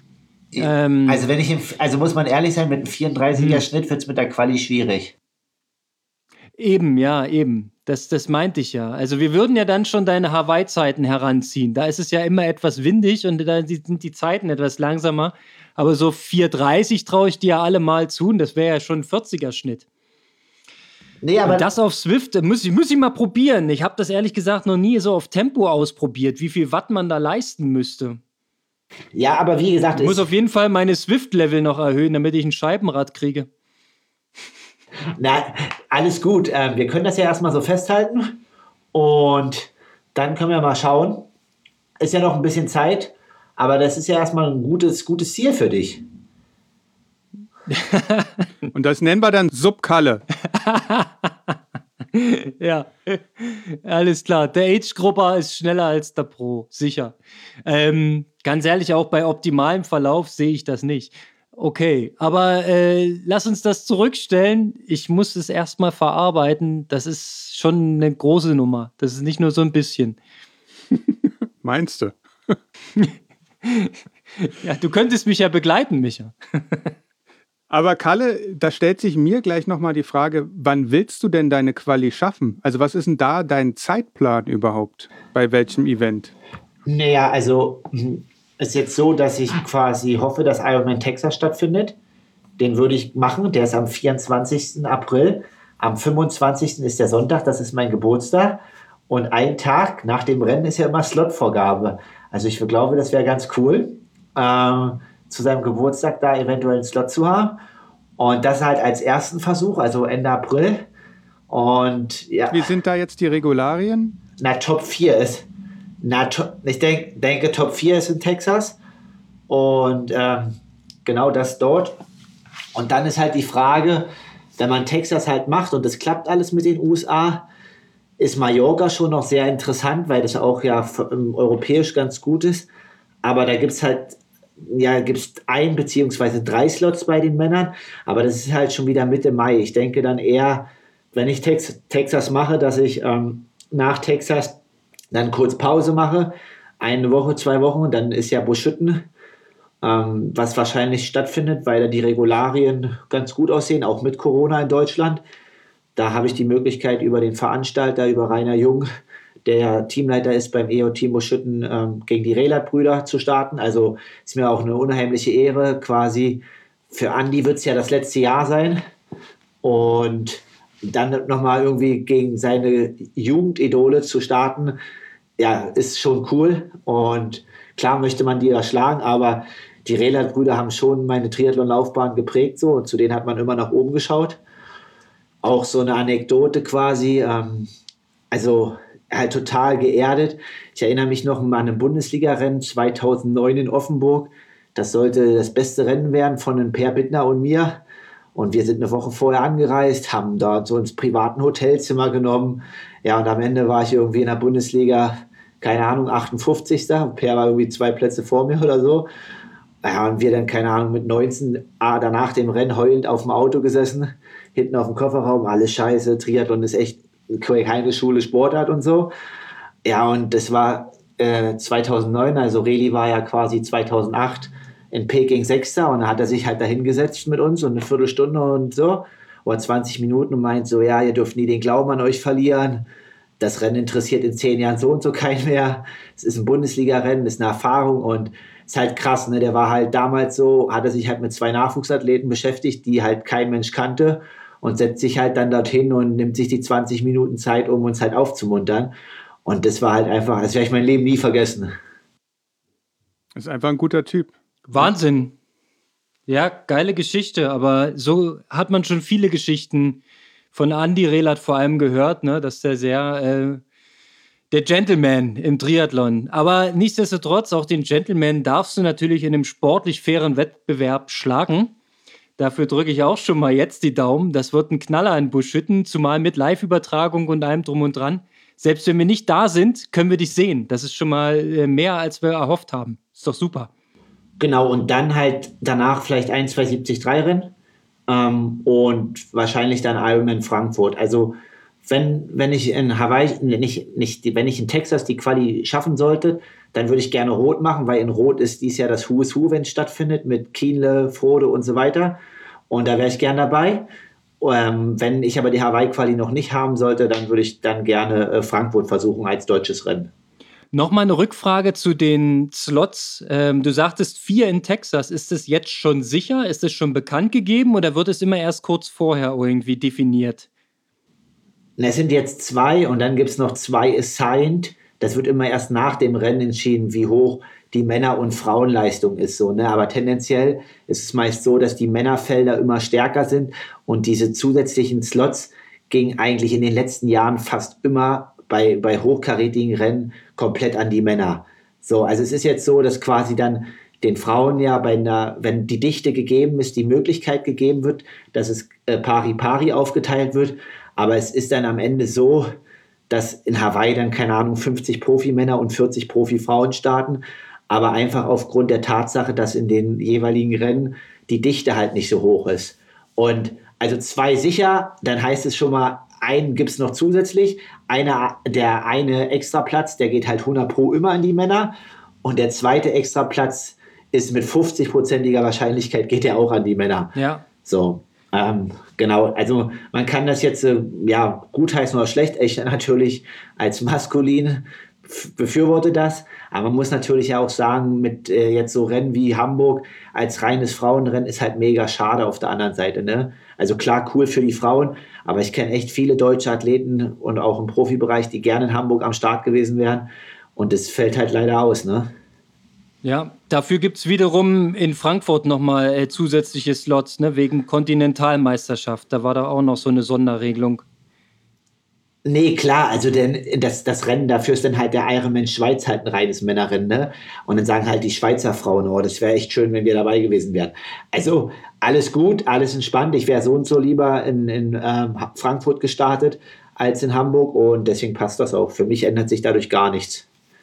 Also muss man ehrlich sein, mit einem 34er Schnitt wird es mit der Quali schwierig. Eben, ja, eben. Das meinte ich ja. Also wir würden ja dann schon deine Hawaii-Zeiten heranziehen. Da ist es ja immer etwas windig und da sind die Zeiten etwas langsamer. Aber so 4,30 traue ich dir ja alle mal zu und das wäre ja schon ein 40er-Schnitt. Nee, aber und das auf Zwift muss ich mal probieren. Ich habe das ehrlich gesagt noch nie so auf Tempo ausprobiert, wie viel Watt man da leisten müsste. ja, aber wie gesagt, Ich muss auf jeden Fall meine Zwift-Level noch erhöhen, damit ich ein Scheibenrad kriege. na, alles gut. Wir können das ja erstmal so festhalten und dann können wir mal schauen. Ist ja noch ein bisschen Zeit, aber das ist ja erstmal ein gutes Ziel für dich. Und das nennen wir dann Subkalle. Ja, alles klar. Der Age-Grupper ist schneller als der Pro, sicher. Ganz ehrlich, auch bei optimalem Verlauf sehe ich das nicht. Okay, aber lass uns das zurückstellen. Ich muss es erstmal verarbeiten. Das ist schon eine große Nummer. Das ist nicht nur so ein bisschen. Meinst du? Ja, du könntest mich ja begleiten, Micha. Aber Kalle, da stellt sich mir gleich nochmal die Frage, wann willst du denn deine Quali schaffen? Also was ist denn da dein Zeitplan überhaupt? Bei welchem Event? Naja, also ist jetzt so, dass ich quasi hoffe, dass Ironman Texas stattfindet. Den würde ich machen. Der ist am 24. April. Am 25. ist der Sonntag, das ist mein Geburtstag. Und ein Tag nach dem Rennen ist ja immer Slotvorgabe. Also ich glaube, das wäre ganz cool, zu seinem Geburtstag da eventuell einen Slot zu haben. Und das halt als ersten Versuch, also Ende April. Und ja. Wie sind da jetzt die Regularien? Top 4 ist. Ich denke, Top 4 ist in Texas. Und genau das dort. Und dann ist halt die Frage, wenn man Texas halt macht und es klappt alles mit den USA, ist Mallorca schon noch sehr interessant, weil das auch ja europäisch ganz gut ist. Aber da gibt es halt gibt's 1 bzw. 3 Slots bei den Männern, aber das ist halt schon wieder Mitte Mai. Ich denke dann eher, wenn ich Texas mache, dass ich nach Texas dann kurz Pause mache, 1 Woche, 2 Wochen, und dann ist ja Buschütten, was wahrscheinlich stattfindet, weil da die Regularien ganz gut aussehen, auch mit Corona in Deutschland. Da habe ich die Möglichkeit, über den Veranstalter, über Rainer Jung, der Teamleiter ist beim EO-Team Buschütten, gegen die Rehlert-Brüder zu starten. Also ist mir auch eine unheimliche Ehre. Quasi für Andi wird es ja das letzte Jahr sein. Und dann nochmal irgendwie gegen seine Jugendidole zu starten, ja, ist schon cool. Und klar möchte man die erschlagen, aber die Rehlert-Brüder haben schon meine Triathlon-Laufbahn geprägt so, und zu denen hat man immer nach oben geschaut. Auch so eine Anekdote quasi, also halt total geerdet. Ich erinnere mich noch an ein Bundesliga-Rennen 2009 in Offenburg. Das sollte das beste Rennen werden von Per Bittner und mir. Und wir sind eine Woche vorher angereist, haben da so ins privaten Hotelzimmer genommen. Ja, und am Ende war ich irgendwie in der Bundesliga, keine Ahnung, 58. Per war irgendwie 2 Plätze vor mir oder so. Ja, und wir dann, keine Ahnung, mit 19 danach dem Rennen heulend auf dem Auto gesessen, hinten auf dem Kofferraum, alles scheiße, Triathlon ist echt keine Schule Sportart und so. Ja, und das war 2009, also Reli war ja quasi 2008 in Peking 6. Und da hat er sich halt da hingesetzt mit uns und eine Viertelstunde und so, oder 20 Minuten, und meint so, ja, ihr dürft nie den Glauben an euch verlieren. Das Rennen interessiert in 10 Jahren so und so keinen mehr. Es ist ein Bundesliga-Rennen, ist eine Erfahrung und ist halt krass, ne? Der war halt damals so, hat er sich halt mit 2 Nachwuchsathleten beschäftigt, die halt kein Mensch kannte, und setzt sich halt dann dorthin und nimmt sich die 20 Minuten Zeit, um uns halt aufzumuntern. Und das war halt einfach, das werde ich mein Leben nie vergessen. Ist einfach ein guter Typ. Wahnsinn. Ja, geile Geschichte, aber so hat man schon viele Geschichten von Andi Rehlert vor allem gehört, ne, dass der sehr der Gentleman im Triathlon. Aber nichtsdestotrotz, auch den Gentleman darfst du natürlich in einem sportlich fairen Wettbewerb schlagen. Dafür drücke ich auch schon mal jetzt die Daumen. Das wird ein Knaller in Buschütten, zumal mit Live-Übertragung und allem drum und dran. Selbst wenn wir nicht da sind, können wir dich sehen. Das ist schon mal mehr, als wir erhofft haben. Ist doch super. Genau, und dann halt danach vielleicht 1, 2 73 Rennen und wahrscheinlich dann Ironman Frankfurt. Also wenn ich in Hawaii, wenn ich in Texas die Quali schaffen sollte, dann würde ich gerne Rot machen, weil in Rot ist dies Jahr das Who is Who, wenn es stattfindet, mit Kienle, Frode und so weiter. Und da wäre ich gern dabei. Wenn ich aber die Hawaii-Quali noch nicht haben sollte, dann würde ich dann gerne Frankfurt versuchen als deutsches Rennen. Nochmal eine Rückfrage zu den Slots. Du sagtest 4 in Texas. Ist es jetzt schon sicher? Ist es schon bekannt gegeben oder wird es immer erst kurz vorher irgendwie definiert? Es sind jetzt 2 und dann gibt es noch 2 assigned. Das wird immer erst nach dem Rennen entschieden, wie hoch die Männer- und Frauenleistung ist. So, ne? Aber tendenziell ist es meist so, dass die Männerfelder immer stärker sind und diese zusätzlichen Slots gingen eigentlich in den letzten Jahren fast immer bei hochkarätigen Rennen komplett an die Männer. So, also es ist jetzt so, dass quasi dann den Frauen ja wenn die Dichte gegeben ist, die Möglichkeit gegeben wird, dass es pari-pari aufgeteilt wird. Aber es ist dann am Ende so, dass in Hawaii dann, keine Ahnung, 50 Profimänner und 40 Profifrauen starten. Aber einfach aufgrund der Tatsache, dass in den jeweiligen Rennen die Dichte halt nicht so hoch ist. Und also 2 sicher, dann heißt es schon mal, einen gibt es noch zusätzlich. Der eine Extraplatz, der geht halt 100% immer an die Männer. Und der zweite Extraplatz ist mit 50%iger Wahrscheinlichkeit geht der auch an die Männer. Ja. So, genau. Also man kann das jetzt gutheißen oder schlecht. Ich natürlich als maskulin befürworte das. Aber man muss natürlich auch sagen, mit jetzt so Rennen wie Hamburg als reines Frauenrennen ist halt mega schade auf der anderen Seite. Ne? Also klar, cool für die Frauen, aber ich kenne echt viele deutsche Athleten und auch im Profibereich, die gerne in Hamburg am Start gewesen wären. Und das fällt halt leider aus, ne? Ja, dafür gibt es wiederum in Frankfurt nochmal zusätzliche Slots, ne, wegen Kontinentalmeisterschaft. Da war da auch noch so eine Sonderregelung. Nee, klar, also das Rennen dafür ist dann halt der Ironman Schweiz halt ein reines Männerrennen, ne? Und dann sagen halt die Schweizer Frauen, oh, das wäre echt schön, wenn wir dabei gewesen wären. Also alles gut, alles entspannt. Ich wäre so und so lieber in Frankfurt gestartet als in Hamburg und deswegen passt das auch. Für mich ändert sich dadurch gar nichts.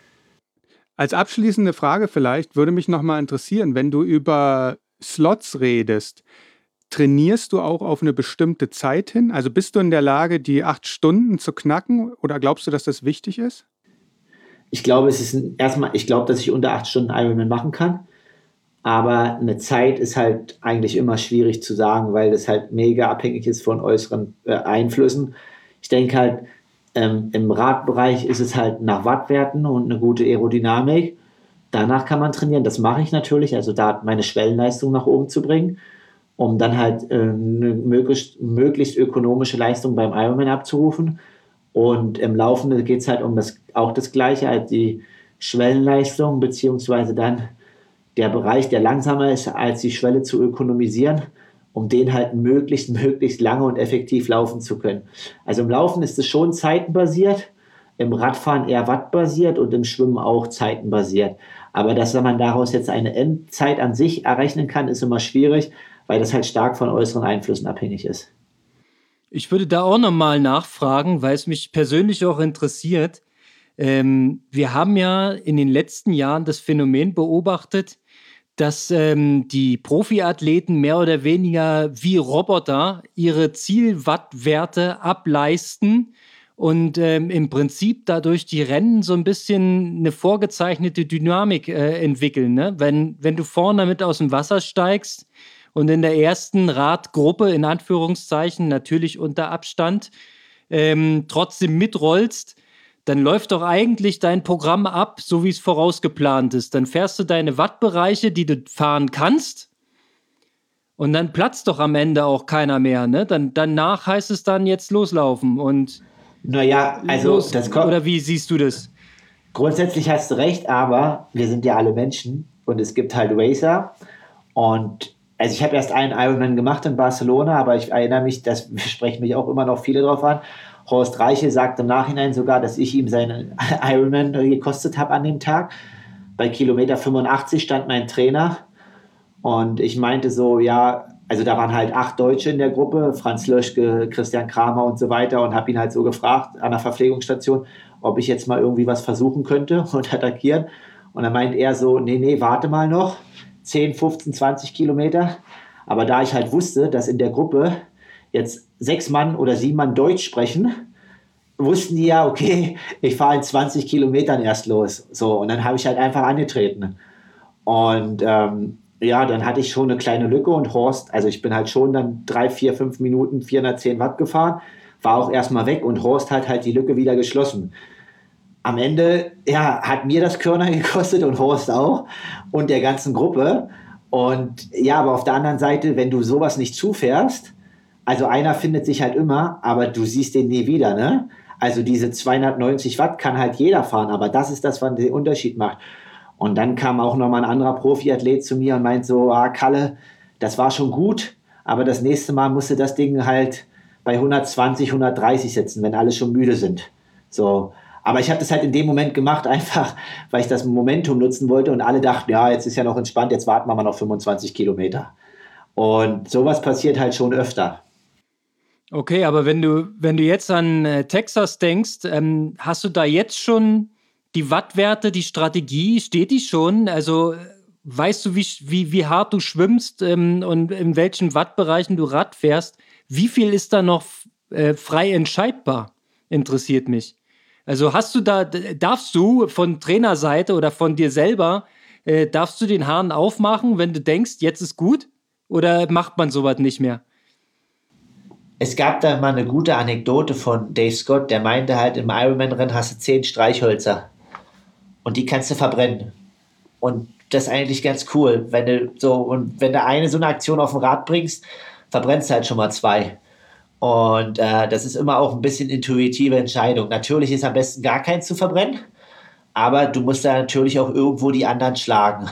Als abschließende Frage vielleicht würde mich nochmal interessieren, wenn du über Slots redest, trainierst du auch auf eine bestimmte Zeit hin? Also bist du in der Lage, die 8 Stunden zu knacken oder glaubst du, dass das wichtig ist? Ich glaube, ich glaube, dass ich unter 8 Stunden Ironman machen kann. Aber eine Zeit ist halt eigentlich immer schwierig zu sagen, weil das halt mega abhängig ist von äußeren Einflüssen. Ich denke halt, im Radbereich ist es halt nach Wattwerten und eine gute Aerodynamik. Danach kann man trainieren. Das mache ich natürlich, also da meine Schwellenleistung nach oben zu bringen, um dann halt eine möglichst ökonomische Leistung beim Ironman abzurufen. Und im Laufen geht es halt auch das Gleiche, halt die Schwellenleistung, beziehungsweise dann der Bereich, der langsamer ist als die Schwelle, zu ökonomisieren, um den halt möglichst lange und effektiv laufen zu können. Also im Laufen ist es schon zeitenbasiert, im Radfahren eher wattbasiert und im Schwimmen auch zeitenbasiert. Aber dass man daraus jetzt eine Endzeit an sich errechnen kann, ist immer schwierig, weil das halt stark von äußeren Einflüssen abhängig ist. Ich würde da auch nochmal nachfragen, weil es mich persönlich auch interessiert. Wir haben ja in den letzten Jahren das Phänomen beobachtet, dass die Profiathleten mehr oder weniger wie Roboter ihre Zielwattwerte ableisten und im Prinzip dadurch die Rennen so ein bisschen eine vorgezeichnete Dynamik entwickeln. Ne? Wenn du vorne mit aus dem Wasser steigst und in der ersten Radgruppe, in Anführungszeichen, natürlich unter Abstand, trotzdem mitrollst, dann läuft doch eigentlich dein Programm ab, so wie es vorausgeplant ist. Dann fährst du deine Wattbereiche, die du fahren kannst, und dann platzt doch am Ende auch keiner mehr. Ne? Danach heißt es dann jetzt loslaufen. Und naja, also oder wie siehst du das? Grundsätzlich hast du recht, aber wir sind ja alle Menschen und es gibt halt Racer. Und also ich habe erst einen Ironman gemacht in Barcelona, aber ich erinnere mich, das sprechen mich auch immer noch viele drauf an. Horst Reiche sagt im Nachhinein sogar, dass ich ihm seinen Ironman gekostet habe an dem Tag. Bei Kilometer 85 stand mein Trainer und ich meinte so, ja, also da waren halt 8 Deutsche in der Gruppe, Franz Löschke, Christian Kramer und so weiter, und habe ihn halt so gefragt an der Verpflegungsstation, ob ich jetzt mal irgendwie was versuchen könnte und attackieren. Und dann meint er so, nee, warte mal noch, 10, 15, 20 Kilometer. Aber da ich halt wusste, dass in der Gruppe jetzt 6 Mann oder 7 Mann Deutsch sprechen, wussten die ja, okay, ich fahre in 20 Kilometern erst los. So, und dann habe ich halt einfach angetreten. Und ja, dann hatte ich schon eine kleine Lücke und Horst, also ich bin halt schon dann 3, 4, 5 Minuten 410 Watt gefahren, war auch erstmal weg und Horst hat halt die Lücke wieder geschlossen. Am Ende, ja, hat mir das Körner gekostet und Horst auch und der ganzen Gruppe. Und ja, aber auf der anderen Seite, wenn du sowas nicht zufährst, also einer findet sich halt immer, aber du siehst den nie wieder, ne? Also diese 290 Watt kann halt jeder fahren, aber das ist das, was den Unterschied macht. Und dann kam auch nochmal ein anderer Profiathlet zu mir und meint so, Kalle, das war schon gut, aber das nächste Mal musst du das Ding halt bei 120, 130 setzen, wenn alle schon müde sind. So. Aber ich habe das halt in dem Moment gemacht, einfach, weil ich das Momentum nutzen wollte und alle dachten, ja, jetzt ist ja noch entspannt, jetzt warten wir mal noch 25 Kilometer. Und sowas passiert halt schon öfter. Okay, aber wenn du jetzt an Texas denkst, hast du da jetzt schon die Wattwerte, die Strategie, steht die schon? Also weißt du, wie hart du schwimmst und in welchen Wattbereichen du Rad fährst? Wie viel ist da noch frei entscheidbar? Interessiert mich. Also darfst du von Trainerseite oder von dir selber, darfst du den Hahn aufmachen, wenn du denkst, jetzt ist gut? Oder macht man sowas nicht mehr? Es gab da mal eine gute Anekdote von Dave Scott, der meinte halt, im Ironman-Rennen hast du 10 Streichhölzer und die kannst du verbrennen. Und das ist eigentlich ganz cool, wenn du eine so eine Aktion auf dem Rad bringst, verbrennst du halt schon mal 2. Und das ist immer auch ein bisschen intuitive Entscheidung. Natürlich ist am besten gar keins zu verbrennen, aber du musst da natürlich auch irgendwo die anderen schlagen.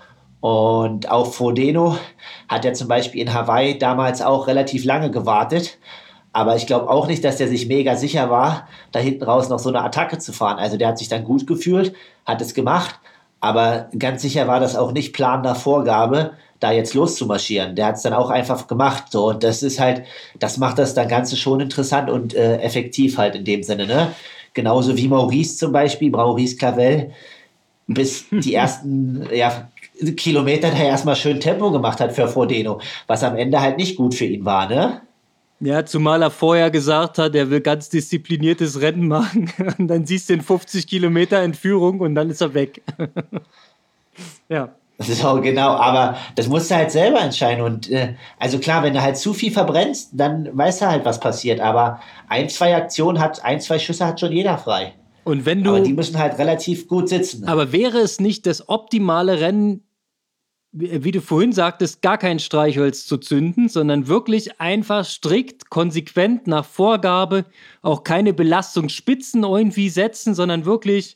Und auch Frodeno hat ja zum Beispiel in Hawaii damals auch relativ lange gewartet. Aber ich glaube auch nicht, dass der sich mega sicher war, da hinten raus noch so eine Attacke zu fahren. Also der hat sich dann gut gefühlt, hat es gemacht. Aber ganz sicher war das auch nicht Plan nach Vorgabe, da jetzt loszumarschieren. Der hat es dann auch einfach gemacht. So. Und das macht das dann Ganze schon interessant und effektiv halt in dem Sinne. Ne? Genauso wie Maurice zum Beispiel, Maurice Clavel, bis die ersten Kilometer da erstmal schön Tempo gemacht hat für Frodeno, was am Ende halt nicht gut für ihn war, ne? Ja, zumal er vorher gesagt hat, er will ganz diszipliniertes Rennen machen und dann siehst du in 50 Kilometer Entführung und dann ist er weg. Ja. So, genau, aber das musst du halt selber entscheiden und also klar, wenn du halt zu viel verbrennst, dann weißt du halt, was passiert, aber 1, 2 Schüsse hat schon jeder frei. Und aber die müssen halt relativ gut sitzen. Aber wäre es nicht das optimale Rennen, wie du vorhin sagtest, gar kein Streichholz zu zünden, sondern wirklich einfach strikt, konsequent nach Vorgabe, auch keine Belastungsspitzen irgendwie setzen, sondern wirklich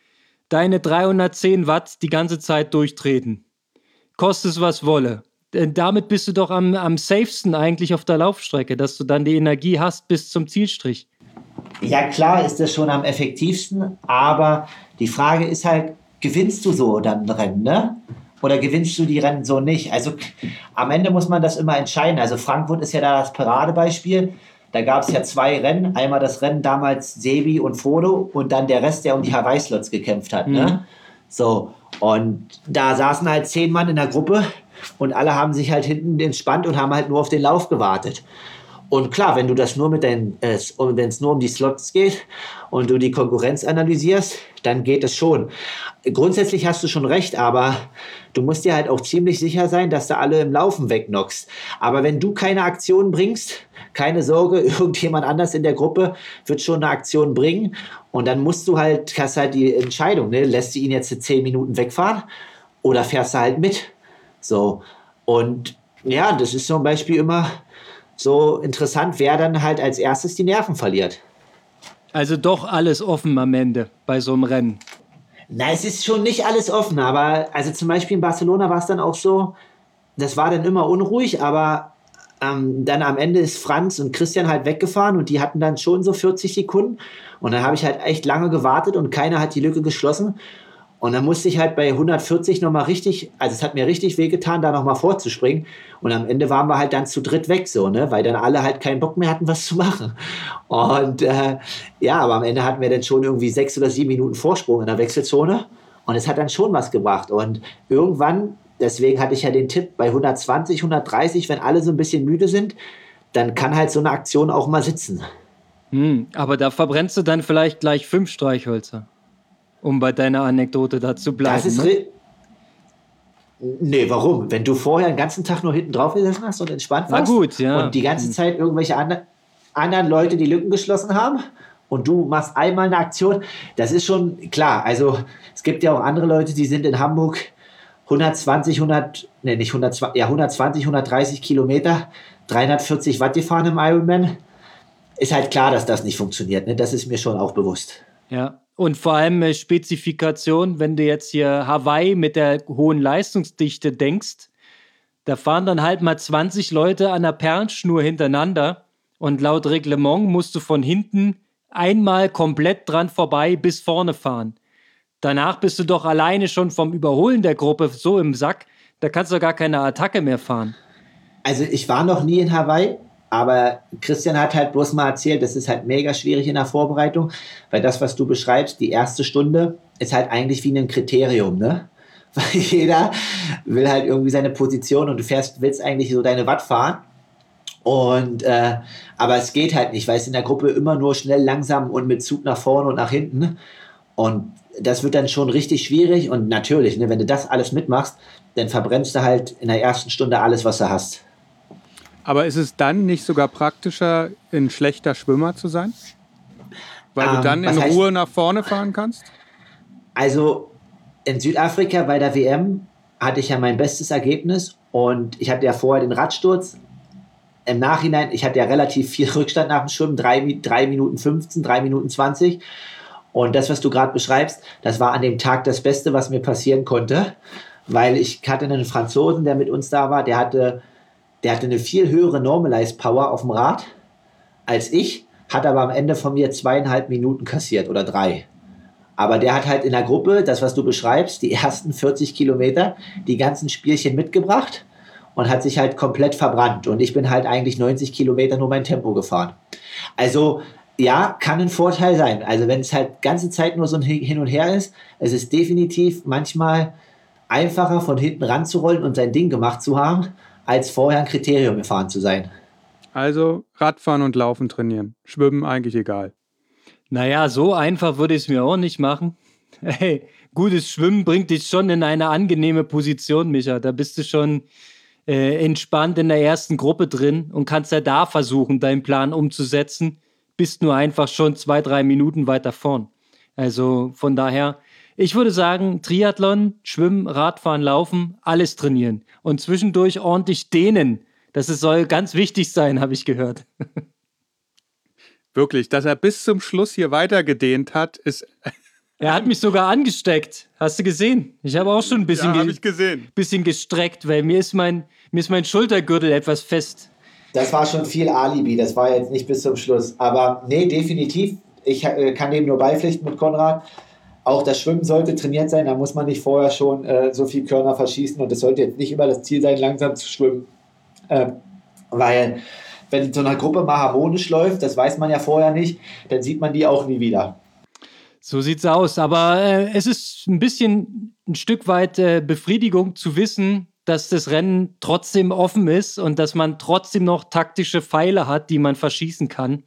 deine 310 Watt die ganze Zeit durchtreten. Koste es, was wolle. Denn damit bist du doch am safesten eigentlich auf der Laufstrecke, dass du dann die Energie hast bis zum Zielstrich. Ja, klar ist das schon am effektivsten, aber die Frage ist halt, gewinnst du so dann ein Rennen, ne? Oder gewinnst du die Rennen so nicht? Also am Ende muss man das immer entscheiden. Also Frankfurt ist ja da das Paradebeispiel. Da gab es ja 2 Rennen. Einmal das Rennen damals Sebi und Frodo und dann der Rest, der um die Hawaii-Slots gekämpft hat. Ne? So, und da saßen halt 10 Mann in der Gruppe und alle haben sich halt hinten entspannt und haben halt nur auf den Lauf gewartet. Und klar, wenn du das nur wenn es nur um die Slots geht und du die Konkurrenz analysierst, dann geht es schon. Grundsätzlich hast du schon recht, aber du musst dir halt auch ziemlich sicher sein, dass du alle im Laufen wegknockst. Aber wenn du keine Aktion bringst, keine Sorge, irgendjemand anders in der Gruppe wird schon eine Aktion bringen. Und dann hast halt die Entscheidung, ne? Lässt du ihn jetzt 10 Minuten wegfahren oder fährst du halt mit? So. Und ja, das ist zum Beispiel immer so interessant, wer dann halt als erstes die Nerven verliert. Also doch alles offen am Ende bei so einem Rennen. Na, es ist schon nicht alles offen, aber also zum Beispiel in Barcelona war es dann auch so, das war dann immer unruhig, aber dann am Ende ist Franz und Christian halt weggefahren und die hatten dann schon so 40 Sekunden und dann habe ich halt echt lange gewartet und keiner hat die Lücke geschlossen. Und dann musste ich halt bei 140 nochmal es hat mir richtig wehgetan, da nochmal vorzuspringen. Und am Ende waren wir halt dann zu dritt weg, so, ne, weil dann alle halt keinen Bock mehr hatten, was zu machen. Und aber am Ende hatten wir dann schon irgendwie 6 oder 7 Minuten Vorsprung in der Wechselzone. Und es hat dann schon was gebracht. Und irgendwann, deswegen hatte ich ja den Tipp, bei 120, 130, wenn alle so ein bisschen müde sind, dann kann halt so eine Aktion auch mal sitzen. Aber da verbrennst du dann vielleicht gleich 5 Streichhölzer, um bei deiner Anekdote da zu bleiben. Das ist Nee, warum? Wenn du vorher den ganzen Tag nur hinten drauf gesessen hast und entspannt warst gut, ja. und die ganze Zeit irgendwelche anderen Leute die Lücken geschlossen haben und du machst einmal eine Aktion, das ist schon klar. Also es gibt ja auch andere Leute, die sind in Hamburg 120, 130 Kilometer, 340 Watt gefahren im Ironman. Ist halt klar, dass das nicht funktioniert. Ne? Das ist mir schon auch bewusst. Ja, und vor allem Spezifikation, wenn du jetzt hier Hawaii mit der hohen Leistungsdichte denkst, da fahren dann halt mal 20 Leute an der Perlenschnur hintereinander und laut Reglement musst du von hinten einmal komplett dran vorbei bis vorne fahren. Danach bist du doch alleine schon vom Überholen der Gruppe so im Sack, da kannst du gar keine Attacke mehr fahren. Also ich war noch nie in Hawaii, aber Christian hat halt bloß mal erzählt, das ist halt mega schwierig in der Vorbereitung, weil das, was du beschreibst, die erste Stunde, ist halt eigentlich wie ein Kriterium, ne? Weil jeder will halt irgendwie seine Position und du willst eigentlich so deine Watt fahren. Und aber es geht halt nicht, weil es in der Gruppe immer nur schnell, langsam und mit Zug nach vorne und nach hinten. Und das wird dann schon richtig schwierig. Und natürlich, ne, wenn du das alles mitmachst, dann verbrennst du halt in der ersten Stunde alles, was du hast. Aber ist es dann nicht sogar praktischer, ein schlechter Schwimmer zu sein? Weil du dann in Ruhe nach vorne fahren kannst? Also in Südafrika bei der WM hatte ich ja mein bestes Ergebnis und ich hatte ja vorher den Radsturz. Im Nachhinein, ich hatte ja relativ viel Rückstand nach dem Schwimmen, 3 Minuten 15, 3 Minuten 20. Und das, was du gerade beschreibst, das war an dem Tag das Beste, was mir passieren konnte, weil ich hatte einen Franzosen, der mit uns da war, der hatte eine viel höhere Normalized Power auf dem Rad als ich, hat aber am Ende von mir 2,5 Minuten kassiert oder 3. Aber der hat halt in der Gruppe, das, was du beschreibst, die ersten 40 Kilometer, die ganzen Spielchen mitgebracht und hat sich halt komplett verbrannt. Und ich bin halt eigentlich 90 Kilometer nur mein Tempo gefahren. Also ja, kann ein Vorteil sein. Also wenn es halt ganze Zeit nur so ein Hin und Her ist, es ist definitiv manchmal einfacher von hinten ranzurollen und sein Ding gemacht zu haben, als vorher ein Kriterium gefahren zu sein. Also Radfahren und Laufen trainieren. Schwimmen eigentlich egal. Naja, so einfach würde ich es mir auch nicht machen. Hey, gutes Schwimmen bringt dich schon in eine angenehme Position, Micha. Da bist du schon entspannt in der ersten Gruppe drin und kannst ja da versuchen, deinen Plan umzusetzen. Bist nur einfach schon 2-3 Minuten weiter vorn. Also von daher, ich würde sagen, Triathlon, Schwimmen, Radfahren, Laufen, alles trainieren. Und zwischendurch ordentlich dehnen. Soll ganz wichtig sein, habe ich gehört. Wirklich, dass er bis zum Schluss hier weiter gedehnt hat, ist... Er hat mich sogar angesteckt. Hast du gesehen? Ich habe auch schon ein bisschen, bisschen gestreckt, weil mir ist mein Schultergürtel etwas fest. Das war schon viel Alibi, das war jetzt nicht bis zum Schluss. Aber nee, definitiv. Ich kann dem nur beipflichten mit Konrad. Auch das Schwimmen sollte trainiert sein, da muss man nicht vorher schon so viel Körner verschießen und es sollte jetzt nicht immer das Ziel sein, langsam zu schwimmen. Weil wenn so eine Gruppe mal harmonisch läuft, das weiß man ja vorher nicht, dann sieht man die auch nie wieder. So sieht's aus, aber es ist ein Stück weit Befriedigung zu wissen, dass das Rennen trotzdem offen ist und dass man trotzdem noch taktische Pfeile hat, die man verschießen kann.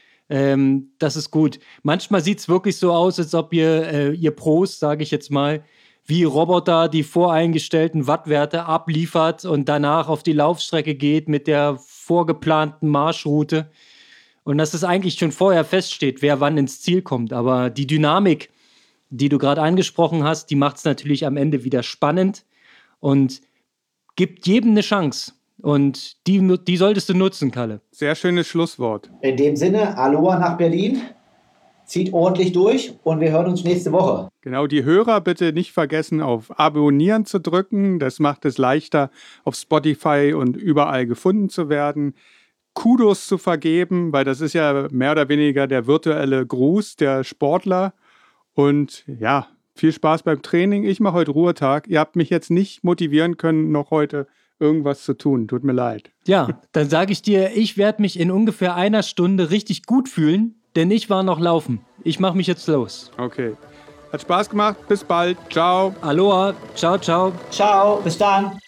Das ist gut. Manchmal sieht es wirklich so aus, als ob ihr Pros, sage ich jetzt mal, wie Roboter die voreingestellten Wattwerte abliefert und danach auf die Laufstrecke geht mit der vorgeplanten Marschroute. Und dass es eigentlich schon vorher feststeht, wer wann ins Ziel kommt. Aber die Dynamik, die du gerade angesprochen hast, die macht es natürlich am Ende wieder spannend und gibt jedem eine Chance. Und die solltest du nutzen, Kalle. Sehr schönes Schlusswort. In dem Sinne, Aloha nach Berlin. Zieht ordentlich durch und wir hören uns nächste Woche. Genau, die Hörer bitte nicht vergessen, auf Abonnieren zu drücken. Das macht es leichter, auf Spotify und überall gefunden zu werden. Kudos zu vergeben, weil das ist ja mehr oder weniger der virtuelle Gruß der Sportler. Und ja, viel Spaß beim Training. Ich mache heute Ruhetag. Ihr habt mich jetzt nicht motivieren können, noch heute irgendwas zu tun. Tut mir leid. Ja, dann sage ich dir, ich werde mich in ungefähr einer Stunde richtig gut fühlen, denn ich war noch laufen. Ich mache mich jetzt los. Okay. Hat Spaß gemacht. Bis bald. Ciao. Aloha. Ciao, ciao. Ciao, bis dann.